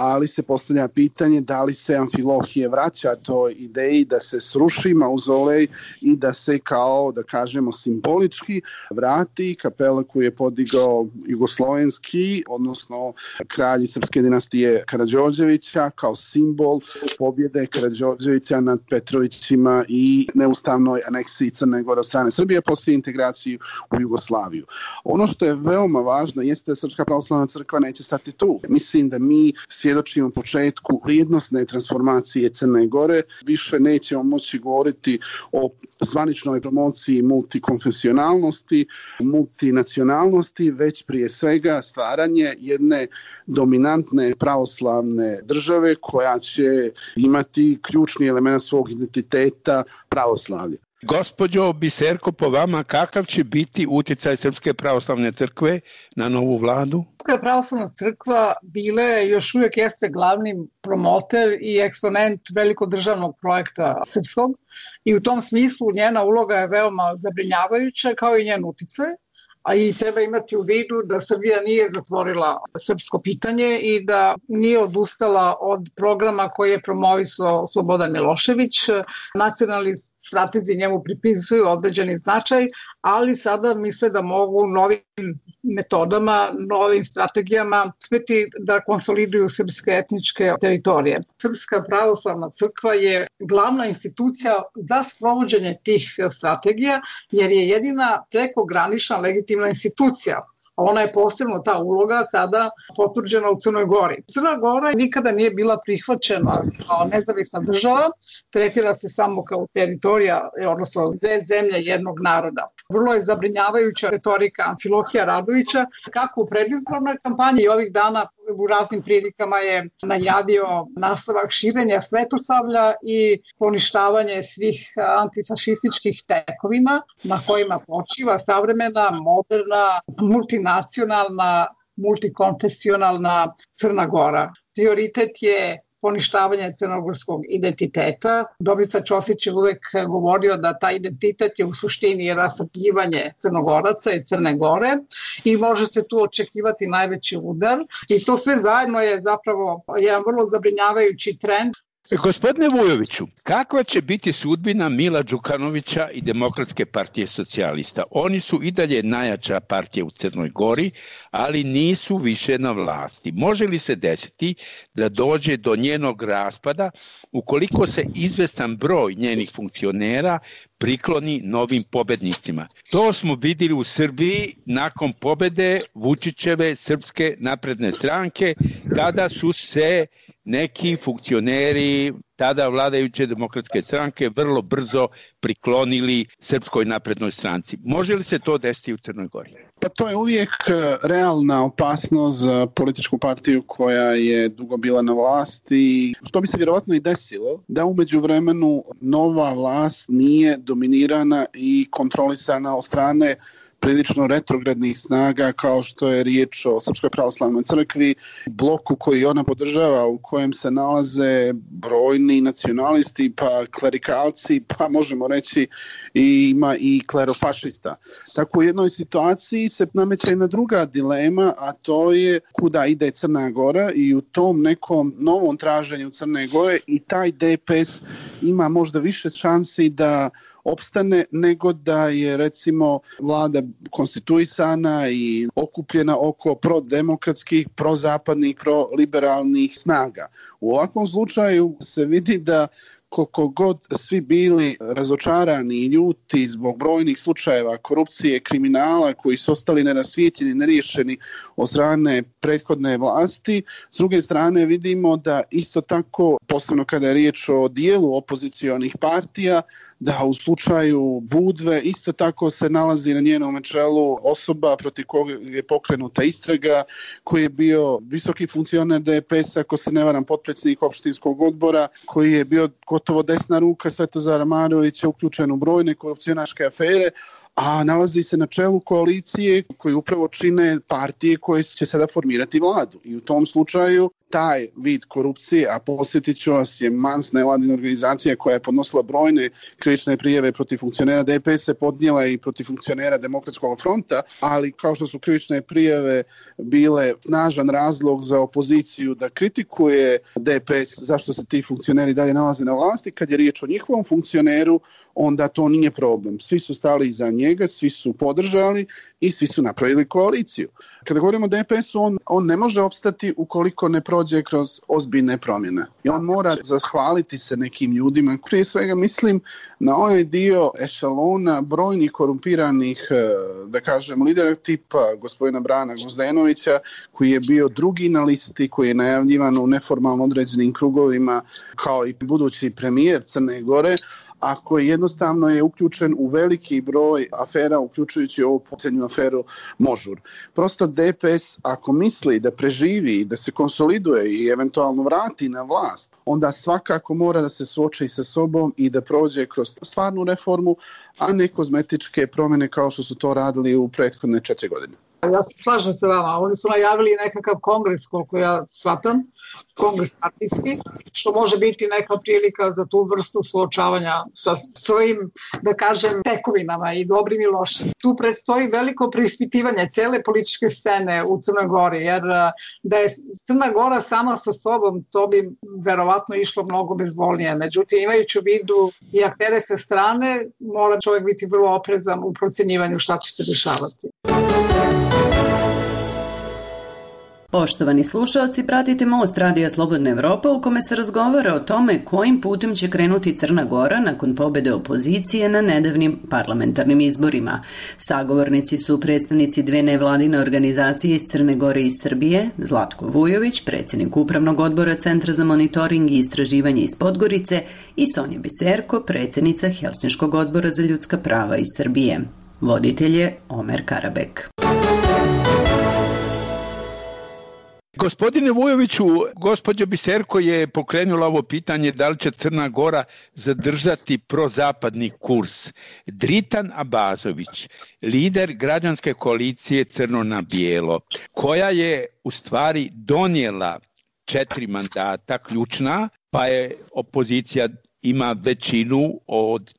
ali se postavlja pitanje da li se Amfilohije vraća toj ideji da se sruši mauzolej i da se kao, da kažemo, simbolički vrati kapela koju je podigao jugoslovenski, odnosno kralji srpske dinastije Karađorđevića, kao simbol pobjede Karađorđevića nad Petrovićima i neustavnoj aneksiji Crne Gore od strane Srbije poslije integraciju u Jugoslaviju. Ono što je veoma važno jeste da Srpska pravoslavna crkva neće stati tu. Mislim da mi svjedočimo početku vrijednosne transformacije Crne Gore. Više nećemo moći govoriti o zvaničnoj promociji multikonfesionalnosti, multinacionalnosti, već prije svega stvaranje jedne dominantne pravoslavne države koja će imati ključni element svog identiteta pravoslavlja. Gospođo Biserko, po vama kakav će biti utjecaj Srpske pravoslavne crkve na novu vladu? Srpska pravoslavna crkva bila je, još uvijek jeste glavni promoter i eksponent velikog državnog projekta srpskog i u tom smislu njena uloga je veoma zabrinjavajuća kao i njen uticaj. A i treba imati u vidu da Srbija nije zatvorila srpsko pitanje i da nije odustala od programa koji je promovisao Slobodan Milošević. Nacionalni stratezi njemu pripisuju određeni značaj, ali sada misle da mogu novim metodama, novim strategijama uspjeti da konsoliduju srpske etničke teritorije. Srpska pravoslavna crkva je glavna institucija za sprovođenje tih strategija, jer je jedina prekogranična legitimna institucija. Ona je posebno ta uloga sada potvrđena u Crnoj Gori. Crna Gora nikada nije bila prihvaćena kao nezavisna država, tretira se samo kao teritorija, odnosno dve zemlje jednog naroda. Vrlo je zabrinjavajuća retorika Amfilohija Radovića, kako u predizbornoj kampanji i ovih dana u raznim prilikama je najavio nastavak širenja svetosavlja i poništavanje svih antifašističkih tekovina na kojima počiva savremena, moderna, multinacionalna, multikonfesionalna Crna Gora. Prioritet je poništavanje crnogorskog identiteta. Dobrica Ćosić je uvek govorio da taj identitet je u suštini rasapljivanje Crnogoraca i Crne Gore i može se tu očekivati najveći udar. I to sve zajedno je zapravo jedan vrlo zabrinjavajući trend. Gospodine Vujoviću, kakva će biti sudbina Mila Đukanovića i Demokratske partije socijalista? Oni su i dalje najjača partija u Crnoj Gori, ali nisu više na vlasti. Može li se desiti da dođe do njenog raspada ukoliko se izvestan broj njenih funkcionera prikloni novim pobednicima? To smo vidjeli u Srbiji nakon pobede Vučićeve Srpske napredne stranke, kada su se neki funkcioneri tada vladajuće Demokratske stranke vrlo brzo priklonili Srpskoj naprednoj stranci. Može li se to desiti u Crnoj Gori? Pa to je uvijek realna opasnost za političku partiju koja je dugo bila na vlasti. Što bi se vjerovatno i desilo, da u međuvremenu nova vlast nije dominirana i kontrolisana od strane prilično retrogradnih snaga, kao što je riječ o Srpskoj pravoslavnoj crkvi, bloku koji ona podržava, u kojem se nalaze brojni nacionalisti, pa klerikalci, pa možemo reći ima i klerofašista. Tako u jednoj situaciji se nameće jedna druga dilema, a to je kuda ide Crna Gora i u tom nekom novom traženju Crne Gore i taj DPS ima možda više šansi da opstane nego da je recimo vlada konstituisana i okupljena oko prodemokratskih, prozapadnih, proliberalnih snaga. U ovakvom slučaju se vidi da koliko god svi bili razočarani i ljuti zbog brojnih slučajeva korupcije, kriminala koji su ostali nerasvijetljeni, neriješeni od strane prethodne vlasti, s druge strane vidimo da isto tako, posebno kada je riječ o dijelu opozicionih partija, da u slučaju Budve isto tako se nalazi na njenom čelu osoba protiv koga je pokrenuta istraga, koji je bio visoki funkcioner DPS-a, ako se ne varam, potpredsjednik opštinskog odbora, koji je bio gotovo desna ruka Svetozara Marovića, uključen u brojne korupcionaške afere, a nalazi se na čelu koalicije koji upravo čine partije koje će sada formirati vladu. I u tom slučaju taj vid korupcije, a posjetit ću vas, je MANS, nevladina organizacija koja je podnosila brojne krivične prijave protiv funkcionera DPS, podnijela i protiv funkcionera Demokratskog fronta, ali kao što su krivične prijave bile snažan razlog za opoziciju da kritikuje DPS zašto se ti funkcioneri dalje nalaze na vlasti, kad je riječ o njihovom funkcioneru, onda to nije problem. Svi su stali iza njega, svi su podržali i svi su napravili koaliciju. Kada govorimo o DPS-u, on ne može opstati ukoliko ne prođe kroz ozbiljne promjene. I on mora zahvaliti se nekim ljudima. Prije svega mislim na onaj dio ešalona brojnih korumpiranih, da kažem, lidera tipa gospodina Brana Gvozdenovića, koji je bio drugi na listi, koji je najavljivan u neformalno određenim krugovima kao i budući premijer Crne Gore, a koji jednostavno je uključen u veliki broj afera, uključujući ovu posljednju aferu Možur. Prosto DPS, ako misli da preživi i da se konsoliduje i eventualno vrati na vlast, onda svakako mora da se suoči sa sobom i da prođe kroz stvarnu reformu, a ne kozmetičke promjene kao što su to radili u prethodne 4 godine. Ja se slažem sa vama, oni su najavili nekakav kongres, koliko ja shvatam, kongres partijski, što može biti neka prilika za tu vrstu suočavanja sa svojim, da kažem, tekovinama i dobrim i lošim. Tu predstoji veliko preispitivanje cele političke scene u Crnoj Gori, jer da je Crna Gora sama sa sobom, to bi verovatno išlo mnogo bezbolnije. Međutim, imajući u vidu i aktere sa strane, mora čovjek biti vrlo oprezan u procjenjivanju šta će se dešavati. Poštovani slušalci, pratite Most Radija Slobodna Evropa u kome se razgovara o tome kojim putem će krenuti Crna Gora nakon pobjede opozicije na nedavnim parlamentarnim izborima. Sagovornici su predstavnici dve nevladine organizacije iz Crne Gore i Srbije, Zlatko Vujović, predsjednik Upravnog odbora Centra za monitoring i istraživanje iz Podgorice, i Sonja Biserko, predsjednica Helsinškog odbora za ljudska prava iz Srbije. Voditelj je Omer Karabek. Gospodine Vujoviću, gospođa Biserko je pokrenula ovo pitanje da li će Crna Gora zadržati prozapadni kurs. Dritan Abazović, lider građanske koalicije Crno na bijelo, koja je u stvari donijela 4 mandata ključna, pa je opozicija ima većinu od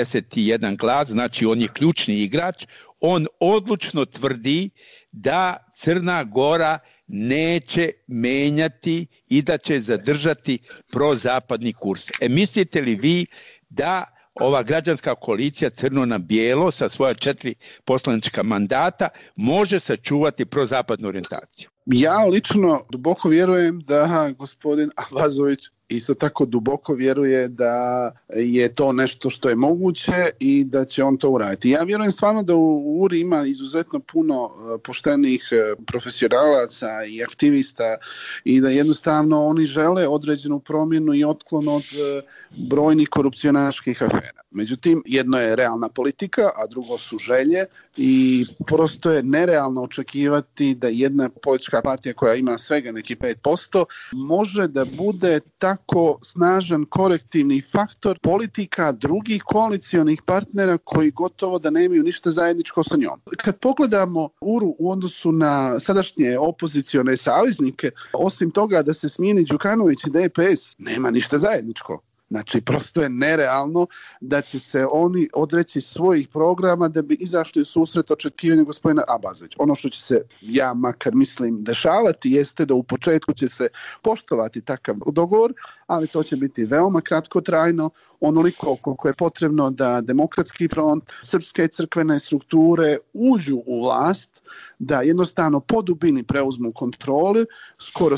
41 glas, znači on je ključni igrač, on odlučno tvrdi da Crna Gora neće menjati i da će zadržati prozapadni kurs. Mislite li vi da ova građanska koalicija Crno na bijelo sa svoja 4 poslanička mandata može sačuvati prozapadnu orijentaciju? Ja lično duboko vjerujem da gospodin Abazović isto tako duboko vjeruje da je to nešto što je moguće i da će on to uraditi. Ja vjerujem stvarno da u URI ima izuzetno puno poštenih profesionalaca i aktivista i da jednostavno oni žele određenu promjenu i otklon od brojnih korupcionaških afera. Međutim, jedno je realna politika, a drugo su želje i prosto je nerealno očekivati da jedna politička partija koja ima svega neki 5% može da bude tako snažan korektivni faktor politika drugih koalicionih partnera koji gotovo da nemaju ništa zajedničko sa njom. Kad pogledamo URU u odnosu na sadašnje opozicione saveznike, osim toga da se smijeni Đukanović i DPS, nema ništa zajedničko. Znači, prosto je nerealno da će se oni odreći svojih programa da bi izašli u susret očekivanja gospodina Abazovića. Ono što će se, ja makar mislim, dešavati jeste da u početku će se poštovati takav dogovor, ali to će biti veoma kratkotrajno, onoliko koliko je potrebno da Demokratski front, srpske crkvene strukture uđu u vlast, da jednostavno po dubini preuzmu kontrole, skoro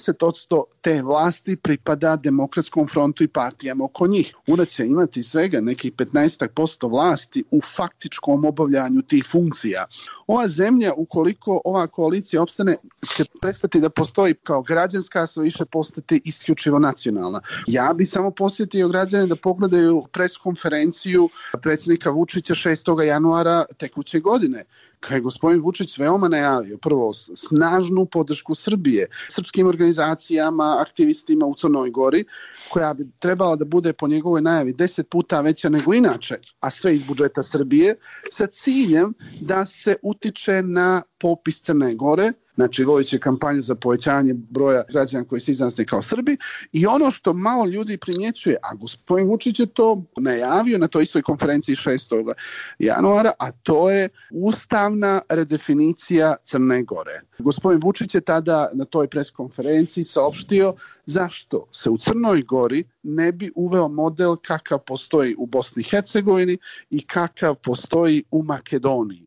70% te vlasti pripada Demokratskom frontu i partijama oko njih. URA će imati svega nekih 15% vlasti u faktičkom obavljanju tih funkcija. Ova zemlja, ukoliko ova koalicija opstane, će prestati da postoji kao građanska, a sve više postati isključivo nacionalna. Ja bih samo posjetio građane da pogledaju preskonferenciju predsjednika Vučića 6. januara tekuće godine, kada je gospodin Vučić veoma najavio prvo snažnu podršku Srbije, srpskim organizacijama, aktivistima u Crnoj Gori, koja bi trebala da bude po njegovoj najavi 10 puta veća nego inače, a sve iz budžeta Srbije, sa ciljem da se utiče na popis Crne Gore, Znači, vodit će kampanju za povećanje broja građana koji se izjasne kao Srbi i ono što malo ljudi primjećuje, a gospodin Vučić je to najavio na toj istoj konferenciji 6. januara, a to je ustavna redefinicija Crne Gore. Gospodin Vučić je tada na toj preskonferenciji saopštio zašto se u Crnoj Gori ne bi uveo model kakav postoji u Bosni i Hercegovini i kakav postoji u Makedoniji.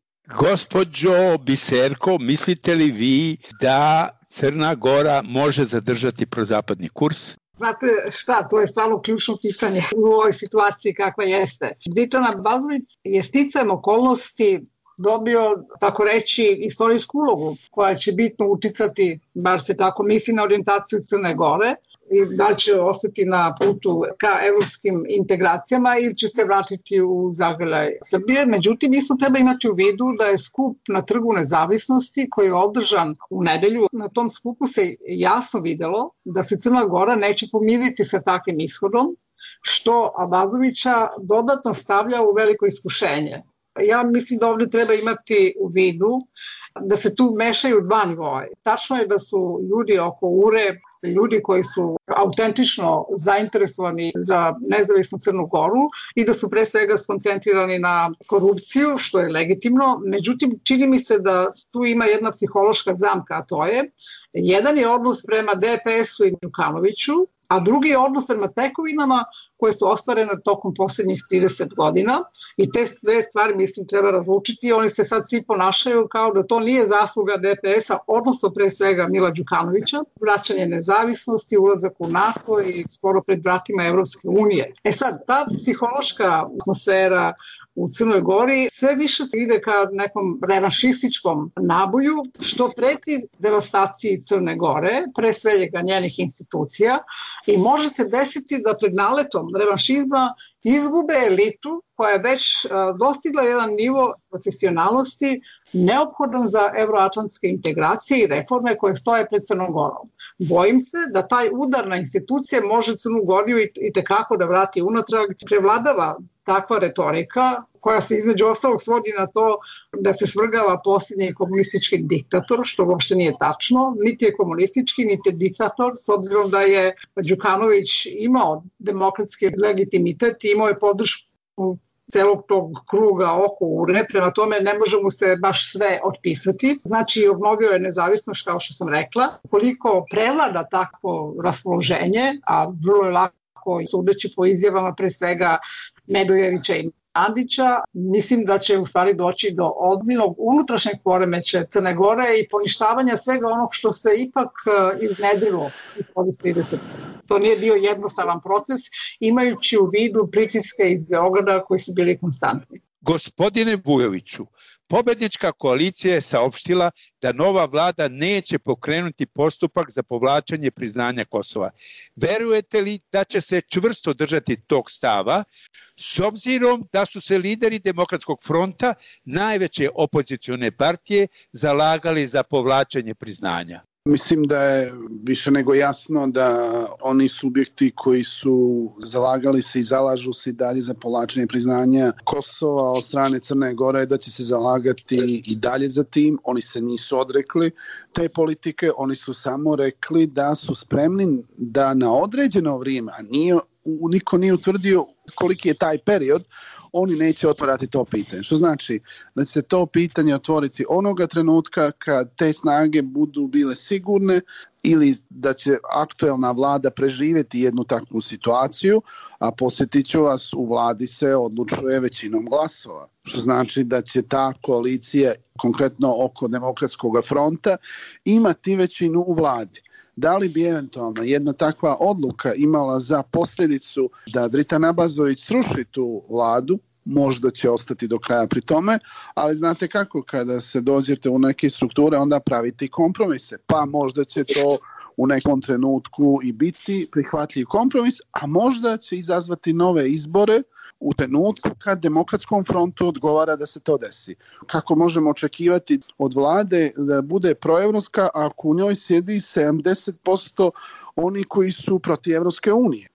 Gospođo Biserko, mislite li vi da Crna Gora može zadržati prozapadni kurs? Znate šta, to je stvarno ključno pitanje u ovoj situaciji kakva jeste. Dritan Abazović je sticajem okolnosti dobio, tako reći, istorijsku ulogu koja će bitno uticati, bar se tako misli, na orijentaciju Crne Gore i da će ostati na putu ka evropskim integracijama ili će se vratiti u zagrljaj Srbije. Međutim, isto treba imati u vidu da je skup na Trgu nezavisnosti koji je održan u nedelju. Na tom skupu se jasno videlo da se Crna Gora neće pomiriti sa takvim ishodom, što Abazovića dodatno stavlja u veliko iskušenje. Ja mislim da ovdje treba imati u vidu da se tu mešaju dva nivoa. Tačno je da su ljudi oko URE, ljudi koji su autentično zainteresovani za nezavisnu Crnu Goru i da su pre svega skoncentrirani na korupciju, što je legitimno. Međutim, čini mi se da tu ima jedna psihološka zamka, a to je jedan je odnos prema DPS-u i Đukanoviću, a drugi je odnos prema tekovinama koje su ostvarene tokom posljednjih 30 godina i te dve stvari, mislim, treba razlučiti. Oni se sad svi ponašaju kao da to nije zasluga DPS-a, odnosno pre svega Mila Đukanovića, vraćanje nezavisnosti, ulazak u NATO i skoro pred vratima Evropske unije. Sad, ta psihološka atmosfera u Crnoj Gori sve više ide ka nekom revanšističkom naboju, što preti devastaciji Crne Gore, pre svega njenih institucija, i može se desiti da pred naletom revanšizma izgube elitu koja je već dostigla jedan nivo profesionalnosti neophodan za evroatlantske integracije i reforme koje stoje pred Crnom Gorom. Bojim se da taj udar na institucije može Crnu Goru i tekako da vrati unatrag. Prevladava takva retorika koja se između ostalog svodi na to da se svrgava posljednji komunistički diktator, što uopšte nije tačno. Niti je komunistički, niti je diktator, s obzirom da je Đukanović imao demokratski legitimitet i imao je podršku celog tog kruga oko URE, prema tome ne možemo se baš sve otpisati. Znači, obnovio je nezavisnost, kao što sam rekla. Koliko prevlada takvo raspoloženje, a vrlo je lako sudeći po izjavama pre svega Medojevića i Andića, mislim da će u stvari doći do ozbiljnog unutrašnjeg poremeća Crne Gore i poništavanja svega onog što se ipak iznedrilo iz ovih 30. To nije bio jednostavan proces, imajući u vidu pritiske iz Beograda koji su bili konstantni. Gospodine Vujoviću, pobednička koalicija je saopštila da nova vlada neće pokrenuti postupak za povlačenje priznanja Kosova. Verujete li da će se čvrsto držati tog stava, s obzirom da su se lideri Demokratskog fronta, najveće opozicione partije, zalagali za povlačenje priznanja? Mislim da je više nego jasno da oni subjekti koji su zalagali se i zalažu se i dalje za povlačenje priznanja Kosova od strane Crne Gore, da će se zalagati i dalje za tim. Oni se nisu odrekli te politike, oni su samo rekli da su spremni da na određeno vrijeme, a niko nije utvrdio koliki je taj period, oni neće otvarati to pitanje. Što znači da će se to pitanje otvoriti onoga trenutka kad te snage budu bile sigurne ili da će aktuelna vlada preživjeti jednu takvu situaciju, a posjetit ću vas, u vladi se odlučuje većinom glasova. Što znači da će ta koalicija, konkretno oko Demokratskog fronta, imati većinu u vladi. Da li bi eventualno jedna takva odluka imala za posljedicu da Dritan Abazović sruši tu vladu, možda će ostati do kraja pri tome, ali znate kako, kada se dođete u neke strukture, onda pravite i kompromise, pa možda će to u nekom trenutku i biti prihvatljiv kompromis, a možda će izazvati nove izbore u trenutku kad Demokratskom frontu odgovara da se to desi. Kako možemo očekivati od vlade da bude proevropska ako u njoj sjedi 70% oni koji su protiv Evropske unije?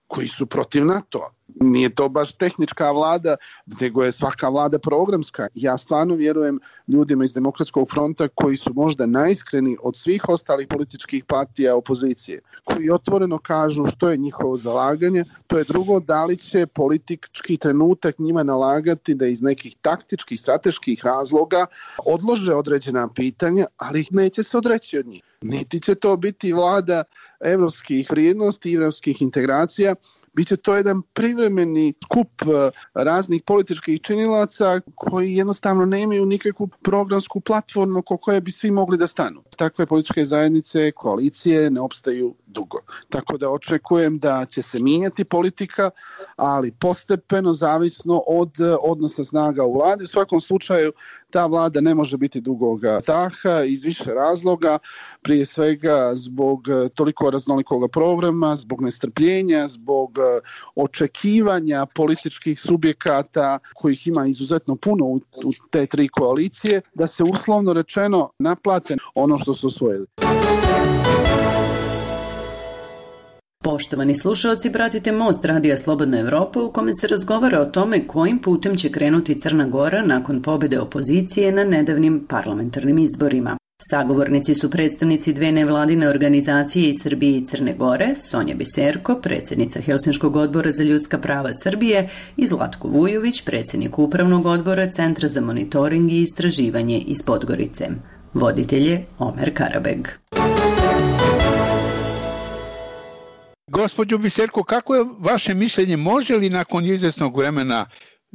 koji su protiv NATO-a. Nije to baš tehnička vlada, nego je svaka vlada programska. Ja stvarno vjerujem ljudima iz Demokratskog fronta koji su možda najiskreniji od svih ostalih političkih partija opozicije, koji otvoreno kažu što je njihovo zalaganje. To je drugo, da li će politički trenutak njima nalagati da iz nekih taktičkih, strateških razloga odlože određena pitanja, ali ih neće se odreći od njih. Niti će to biti vlada evropskih vrijednosti, evropskih integracija, biće to jedan privremeni skup raznih političkih činilaca koji jednostavno nemaju nikakvu programsku platformu oko koje bi svi mogli da stanu. Takve političke zajednice, koalicije ne opstaju dugo. Tako da očekujem da će se mijenjati politika, ali postepeno, zavisno od odnosa snaga u vladi. U svakom slučaju ta vlada ne može biti dugoga daha iz više razloga, prije svega zbog toliko raznolikog programa, zbog nestrpljenja, zbog očekivanja političkih subjekata kojih ima izuzetno puno u te tri koalicije, da se uslovno rečeno naplate ono što su osvojili. Poštovani slušalci, pratite Most Radija Slobodna Evropa u kome se razgovara o tome kojim putem će krenuti Crna Gora nakon pobjede opozicije na nedavnim parlamentarnim izborima. Sagovornici su predstavnici dve nevladine organizacije iz Srbije i Crne Gore, Sonja Biserko, predsjednica Helsinškog odbora za ljudska prava Srbije, i Zlatko Vujović, predsjednik Upravnog odbora Centra za monitoring i istraživanje iz Podgorice. Voditelj je Omer Karabeg. Gospođo Biserko, kako je vaše mišljenje, može li nakon izvjesnog vremena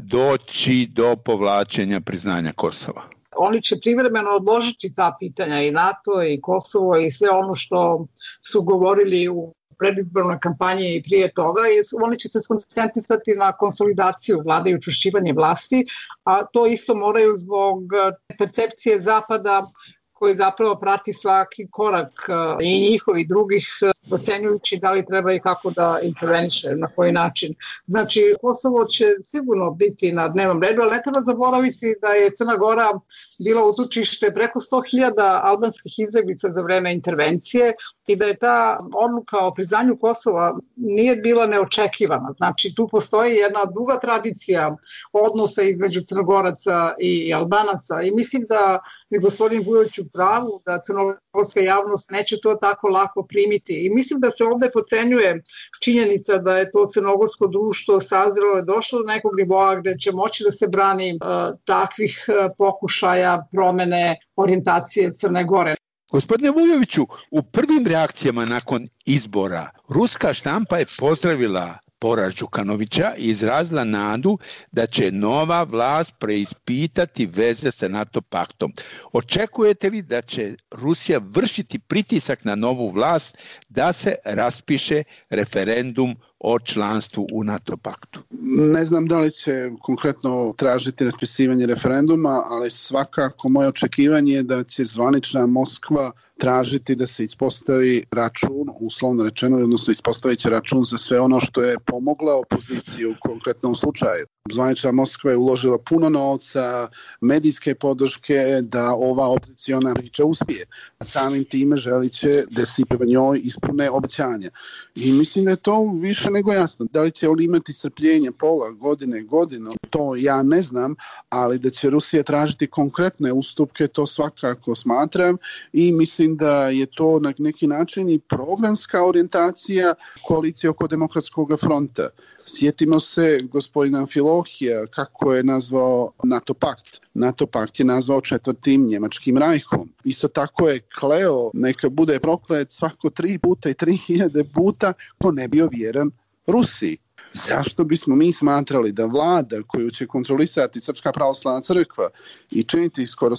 doći do povlačenja priznanja Kosova? Oni će privremeno odložiti ta pitanja, i NATO i Kosovo i sve ono što su govorili u predizbornoj kampanji i prije toga, i oni će se skoncentrisati na konsolidaciju vlade i učvršćivanje vlasti, a to isto moraju zbog percepcije Zapada koji zapravo prati svaki korak i njihovi drugih, ocenjujući da li treba i kako da interveniše, na koji način. Znači, Kosovo će sigurno biti na dnevnom redu, ali ne treba zaboraviti da je Crna Gora bila utočište preko 100.000 albanskih izbeglica za vreme intervencije i da je ta odluka o priznanju Kosova nije bila neočekivana. Znači, tu postoji jedna duga tradicija odnosa između Crnogoraca i Albanaca i mislim da je gospodin Vujović u pravu da crnogorska javnost neće to tako lako primiti. I mislim da se ovdje podcenjuje činjenica da je to crnogorsko društvo sazrelo i došlo do nekog nivoa gdje će moći da se brani takvih pokušaja promene orijentacije Crne Gore. Gospodine Vujoviću, u prvim reakcijama nakon izbora ruska štampa je pozdravila poraz Đukanovića i izrazila nadu da će nova vlast preispitati veze sa NATO paktom. Očekujete li da će Rusija vršiti pritisak na novu vlast da se raspiše referendum o članstvu u NATO paktu? Ne znam da li će konkretno tražiti raspisivanje referenduma, ali svakako moje očekivanje je da će zvanična Moskva tražiti da se ispostavi račun, uslovno rečeno, odnosno ispostavit će račun za sve ono što je pomogla opoziciji u konkretnom slučaju. Zvanična Moskva je uložila puno novca, medijske podrške da ova opoziciona priča uspije. Samim time želit će da se prema njoj ispune obećanja. I mislim da je to više nego jasno. Da li će oni imati strpljenje pola godine, godinu, to ja ne znam, ali da će Rusija tražiti konkretne ustupke, to svakako smatram i mislim da je to na neki način i programska orijentacija koalicije oko Demokratskog fronta. Sjetimo se gospodina Filohija kako je nazvao NATO pakt. NATO pakt je nazvao četvrtim njemačkim rajhom. Isto tako je kleo, neka bude proklet svako 3 puta i 3000 puta ko ne bio vjeran Rusiji. Zašto bismo mi smatrali da vlada koju će kontrolisati Srpska pravoslavna crkva i činiti skoro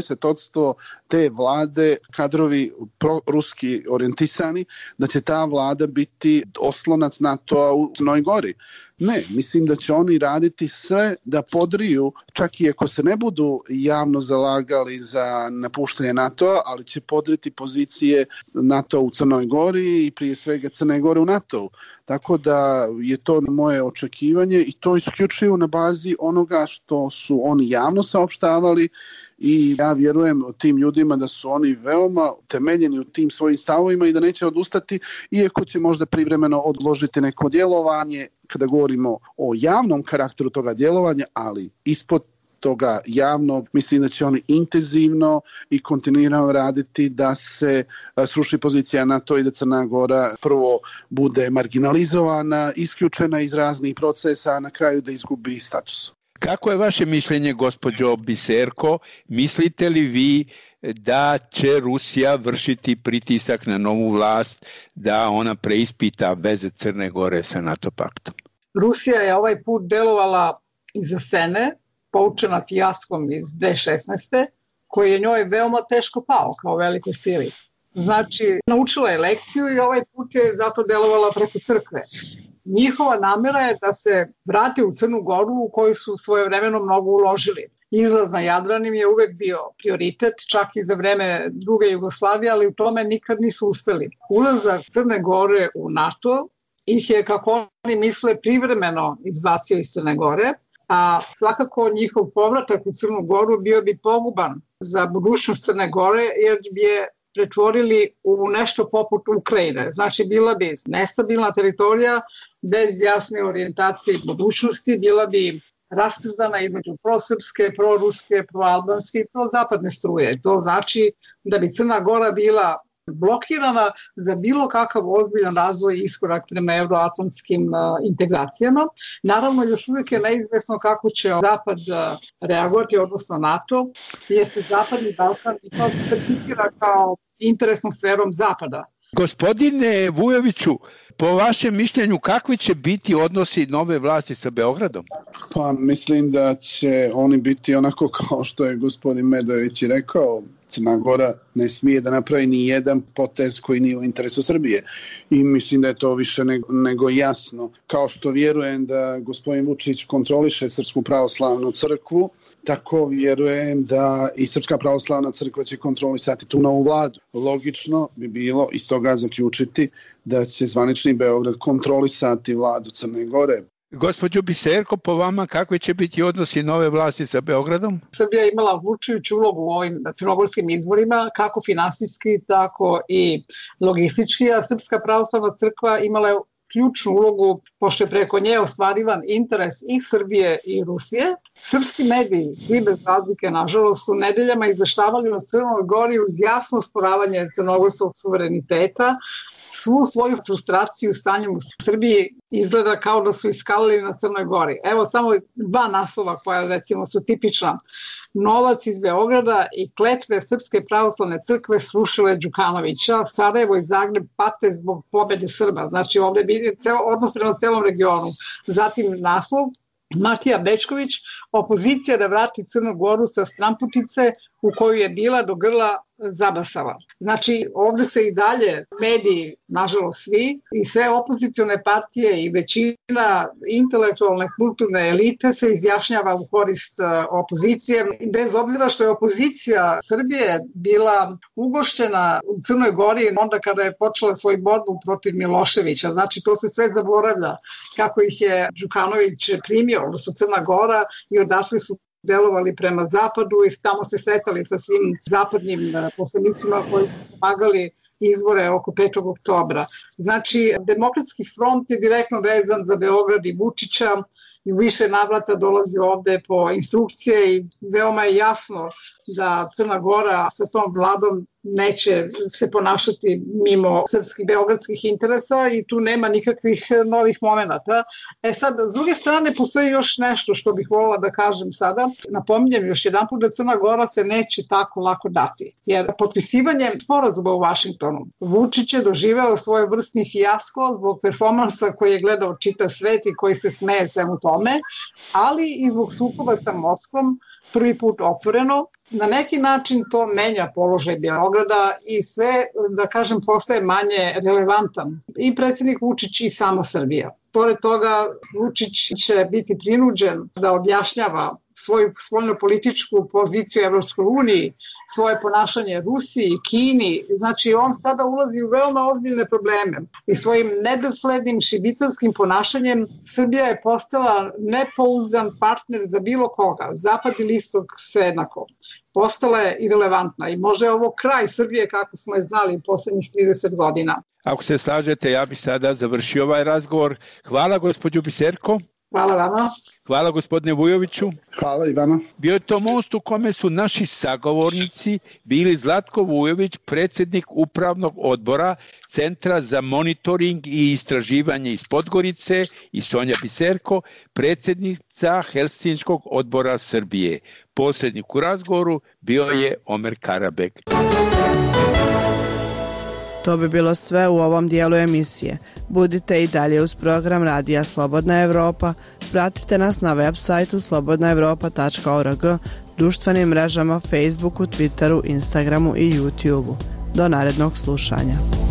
70% te vlade kadrovi proruski orijentisani, da će ta vlada biti oslonac NATO-a u Crnoj Gori? Ne, mislim da će oni raditi sve da podriju, čak i ako se ne budu javno zalagali za napuštanje NATO-a, ali će podriti pozicije NATO u Crnoj Gori i prije svega Crne Gore u NATO-u. Tako da je to moje očekivanje i to isključivo na bazi onoga što su oni javno saopštavali i ja vjerujem tim ljudima da su oni veoma temeljeni u tim svojim stavovima i da neće odustati, iako će možda privremeno odložiti neko djelovanje kada govorimo o javnom karakteru toga djelovanja, ali ispod toga javnog mislim da će oni intenzivno i kontinuirano raditi da se sruši pozicija NATO i da Crna Gora prvo bude marginalizovana, isključena iz raznih procesa, a na kraju da izgubi status. Kako je vaše mišljenje, gospođo Biserko? Mislite li vi da će Rusija vršiti pritisak na novu vlast da ona preispita veze Crne Gore sa NATO paktom? Rusija je ovaj put delovala iza scene, poučena fijaskom iz 2016. koji je njoj veoma teško pao kao velikoj sili. Znači, naučila je lekciju i ovaj put je zato delovala preko crkve. Njihova namjera je da se vrati u Crnu Goru u koju su svojevremeno mnogo uložili. Izlaz na Jadran im je uvek bio prioritet, čak i za vreme druge Jugoslavije, ali u tome nikad nisu uspeli. Ulazak Crne Gore u NATO ih je, kako oni misle, privremeno izbacio iz Crne Gore, a svakako njihov povratak u Crnu Goru bio bi poguban za budućnost Crne Gore jer bi je pretvorili u nešto poput Ukrajine. Znači, bila bi nestabilna teritorija bez jasne orijentacije i budućnosti, bila bi rastrzana između prosrpske, proruske, proalbanske i prozapadne struje. To znači da bi Crna Gora bila blokirana za bilo kakav ozbiljan razvoj i iskorak prema euroatlantskim integracijama. Naravno, još uvijek je neizvesno kako će Zapad reagovati, odnosno NATO, jer se Zapadni Balkan i to specifira kao interesnom sferom Zapada. Gospodine Vujoviću, po vašem mišljenju kakvi će biti odnosi nove vlasti sa Beogradom? Pa mislim da će oni biti onako kao što je gospodin Medović i rekao, Crna Gora ne smije da napravi ni jedan potez koji nije u interesu Srbije. I mislim da je to više nego jasno. Kao što vjerujem da gospodin Vučić kontroliše Srpsku pravoslavnu crkvu, tako vjerujem da i Srpska pravoslavna crkva će kontrolisati tu novu vladu. Logično bi bilo iz toga zaključiti da će zvanični Beograd kontrolisati vladu Crne Gore. Gospođo Biserko, po vama kakvi će biti odnosi nove vlasti sa Beogradom? Srbija je imala odlučujuću ulogu u ovim crnogorskim izborima, kako finansijski, tako i logistički, a Srpska pravoslavna crkva imala je ključnu ulogu, pošto je preko nje ostvarivan interes i Srbije i Rusije. Srpski mediji, svi bez razlike, nažalost, su nedeljama izveštavali o Crnoj Gori uz jasno osporavanje crnogorskog suvereniteta. Svu svoju frustraciju stanjem u Srbiji izgleda kao da su iskalili na Crnoj Gori. Evo samo dva naslova koja recimo su tipična. Novac iz Beograda i kletve Srpske pravoslavne crkve srušile Đukanovića, Sarajevo i Zagreb pate zbog pobede Srba. Znači ovdje je odnos prema celom regionu. Zatim naslov Matija Bečković, opozicija da vrati Crnu Goru sa stramputice u koju je bila do grla zabasala. Znači, ovdje se i dalje mediji, nažalost svi, i sve opozicione partije i većina intelektualne kulturne elite se izjašnjava u korist opozicije. Bez obzira što je opozicija Srbije bila ugošćena u Crnoj Gori onda kada je počela svoju borbu protiv Miloševića. Znači, to se sve zaboravlja kako ih je Đukanović primio, odnosno Crna Gora, i odašli su delovali prema zapadu i tamo se sretali sa svim zapadnim poslanicima koji su pomagali izbore oko 5. oktobra. Znači, Demokratski front je direktno vezan za Beograd i Vučića i u više navrata dolazi ovde po instrukcije i veoma je jasno da Crna Gora sa tom vladom neće se ponašati mimo srpskih beogradskih interesa i tu nema nikakvih novih momenata. Sad, s druge strane, postoji još nešto što bih voljela da kažem sada. Napominjem još jedan put da Crna Gora se neće tako lako dati, jer potpisivanjem sporazuma u Vašingtonu Vučić je doživeo svoj vrstni fijasko zbog performansa koji je gledao čitav svet i koji se smeje svemu tome, ali i zbog sukoba sa Moskvom prvi put otvoreno. Na neki način to menja položaj Beograda i sve, da kažem, postaje manje relevantan. I predsjednik Vučić i sama Srbija. Pored toga, Vučić će biti prinuđen da objašnjava svoju spoljnopolitičku poziciju Evropskoj uniji, svoje ponašanje Rusiji, Kini. Znači, on sada ulazi u veoma ozbiljne probleme i svojim nedoslednim šibicarskim ponašanjem Srbija je postala nepouzdan partner za bilo koga. Zapad ili istok, sve jednako. Postala je irelevantna i možda je ovo kraj Srbije kako smo je znali poslednjih 30 godina. Ako se slažete, ja bih sada završio ovaj razgovor. Hvala gospođo Biserko. Hvala vama. Hvala gospodine Vujoviću. Hvala i vama. Bio je to most u kome su naši sagovornici bili Zlatko Vujović, predsjednik upravnog odbora Centra za monitoring i istraživanje iz Podgorice, i Sonja Biserko, predsjednica Helsinškog odbora Srbije. Posrednik u razgovoru bio je Omer Karabek. To bi bilo sve u ovom dijelu emisije. Budite i dalje uz program Radija Slobodna Evropa. Pratite nas na web sajtu slobodnaevropa.org, društvenim mrežama Facebooku, Twitteru, Instagramu i YouTubeu. Do narednog slušanja.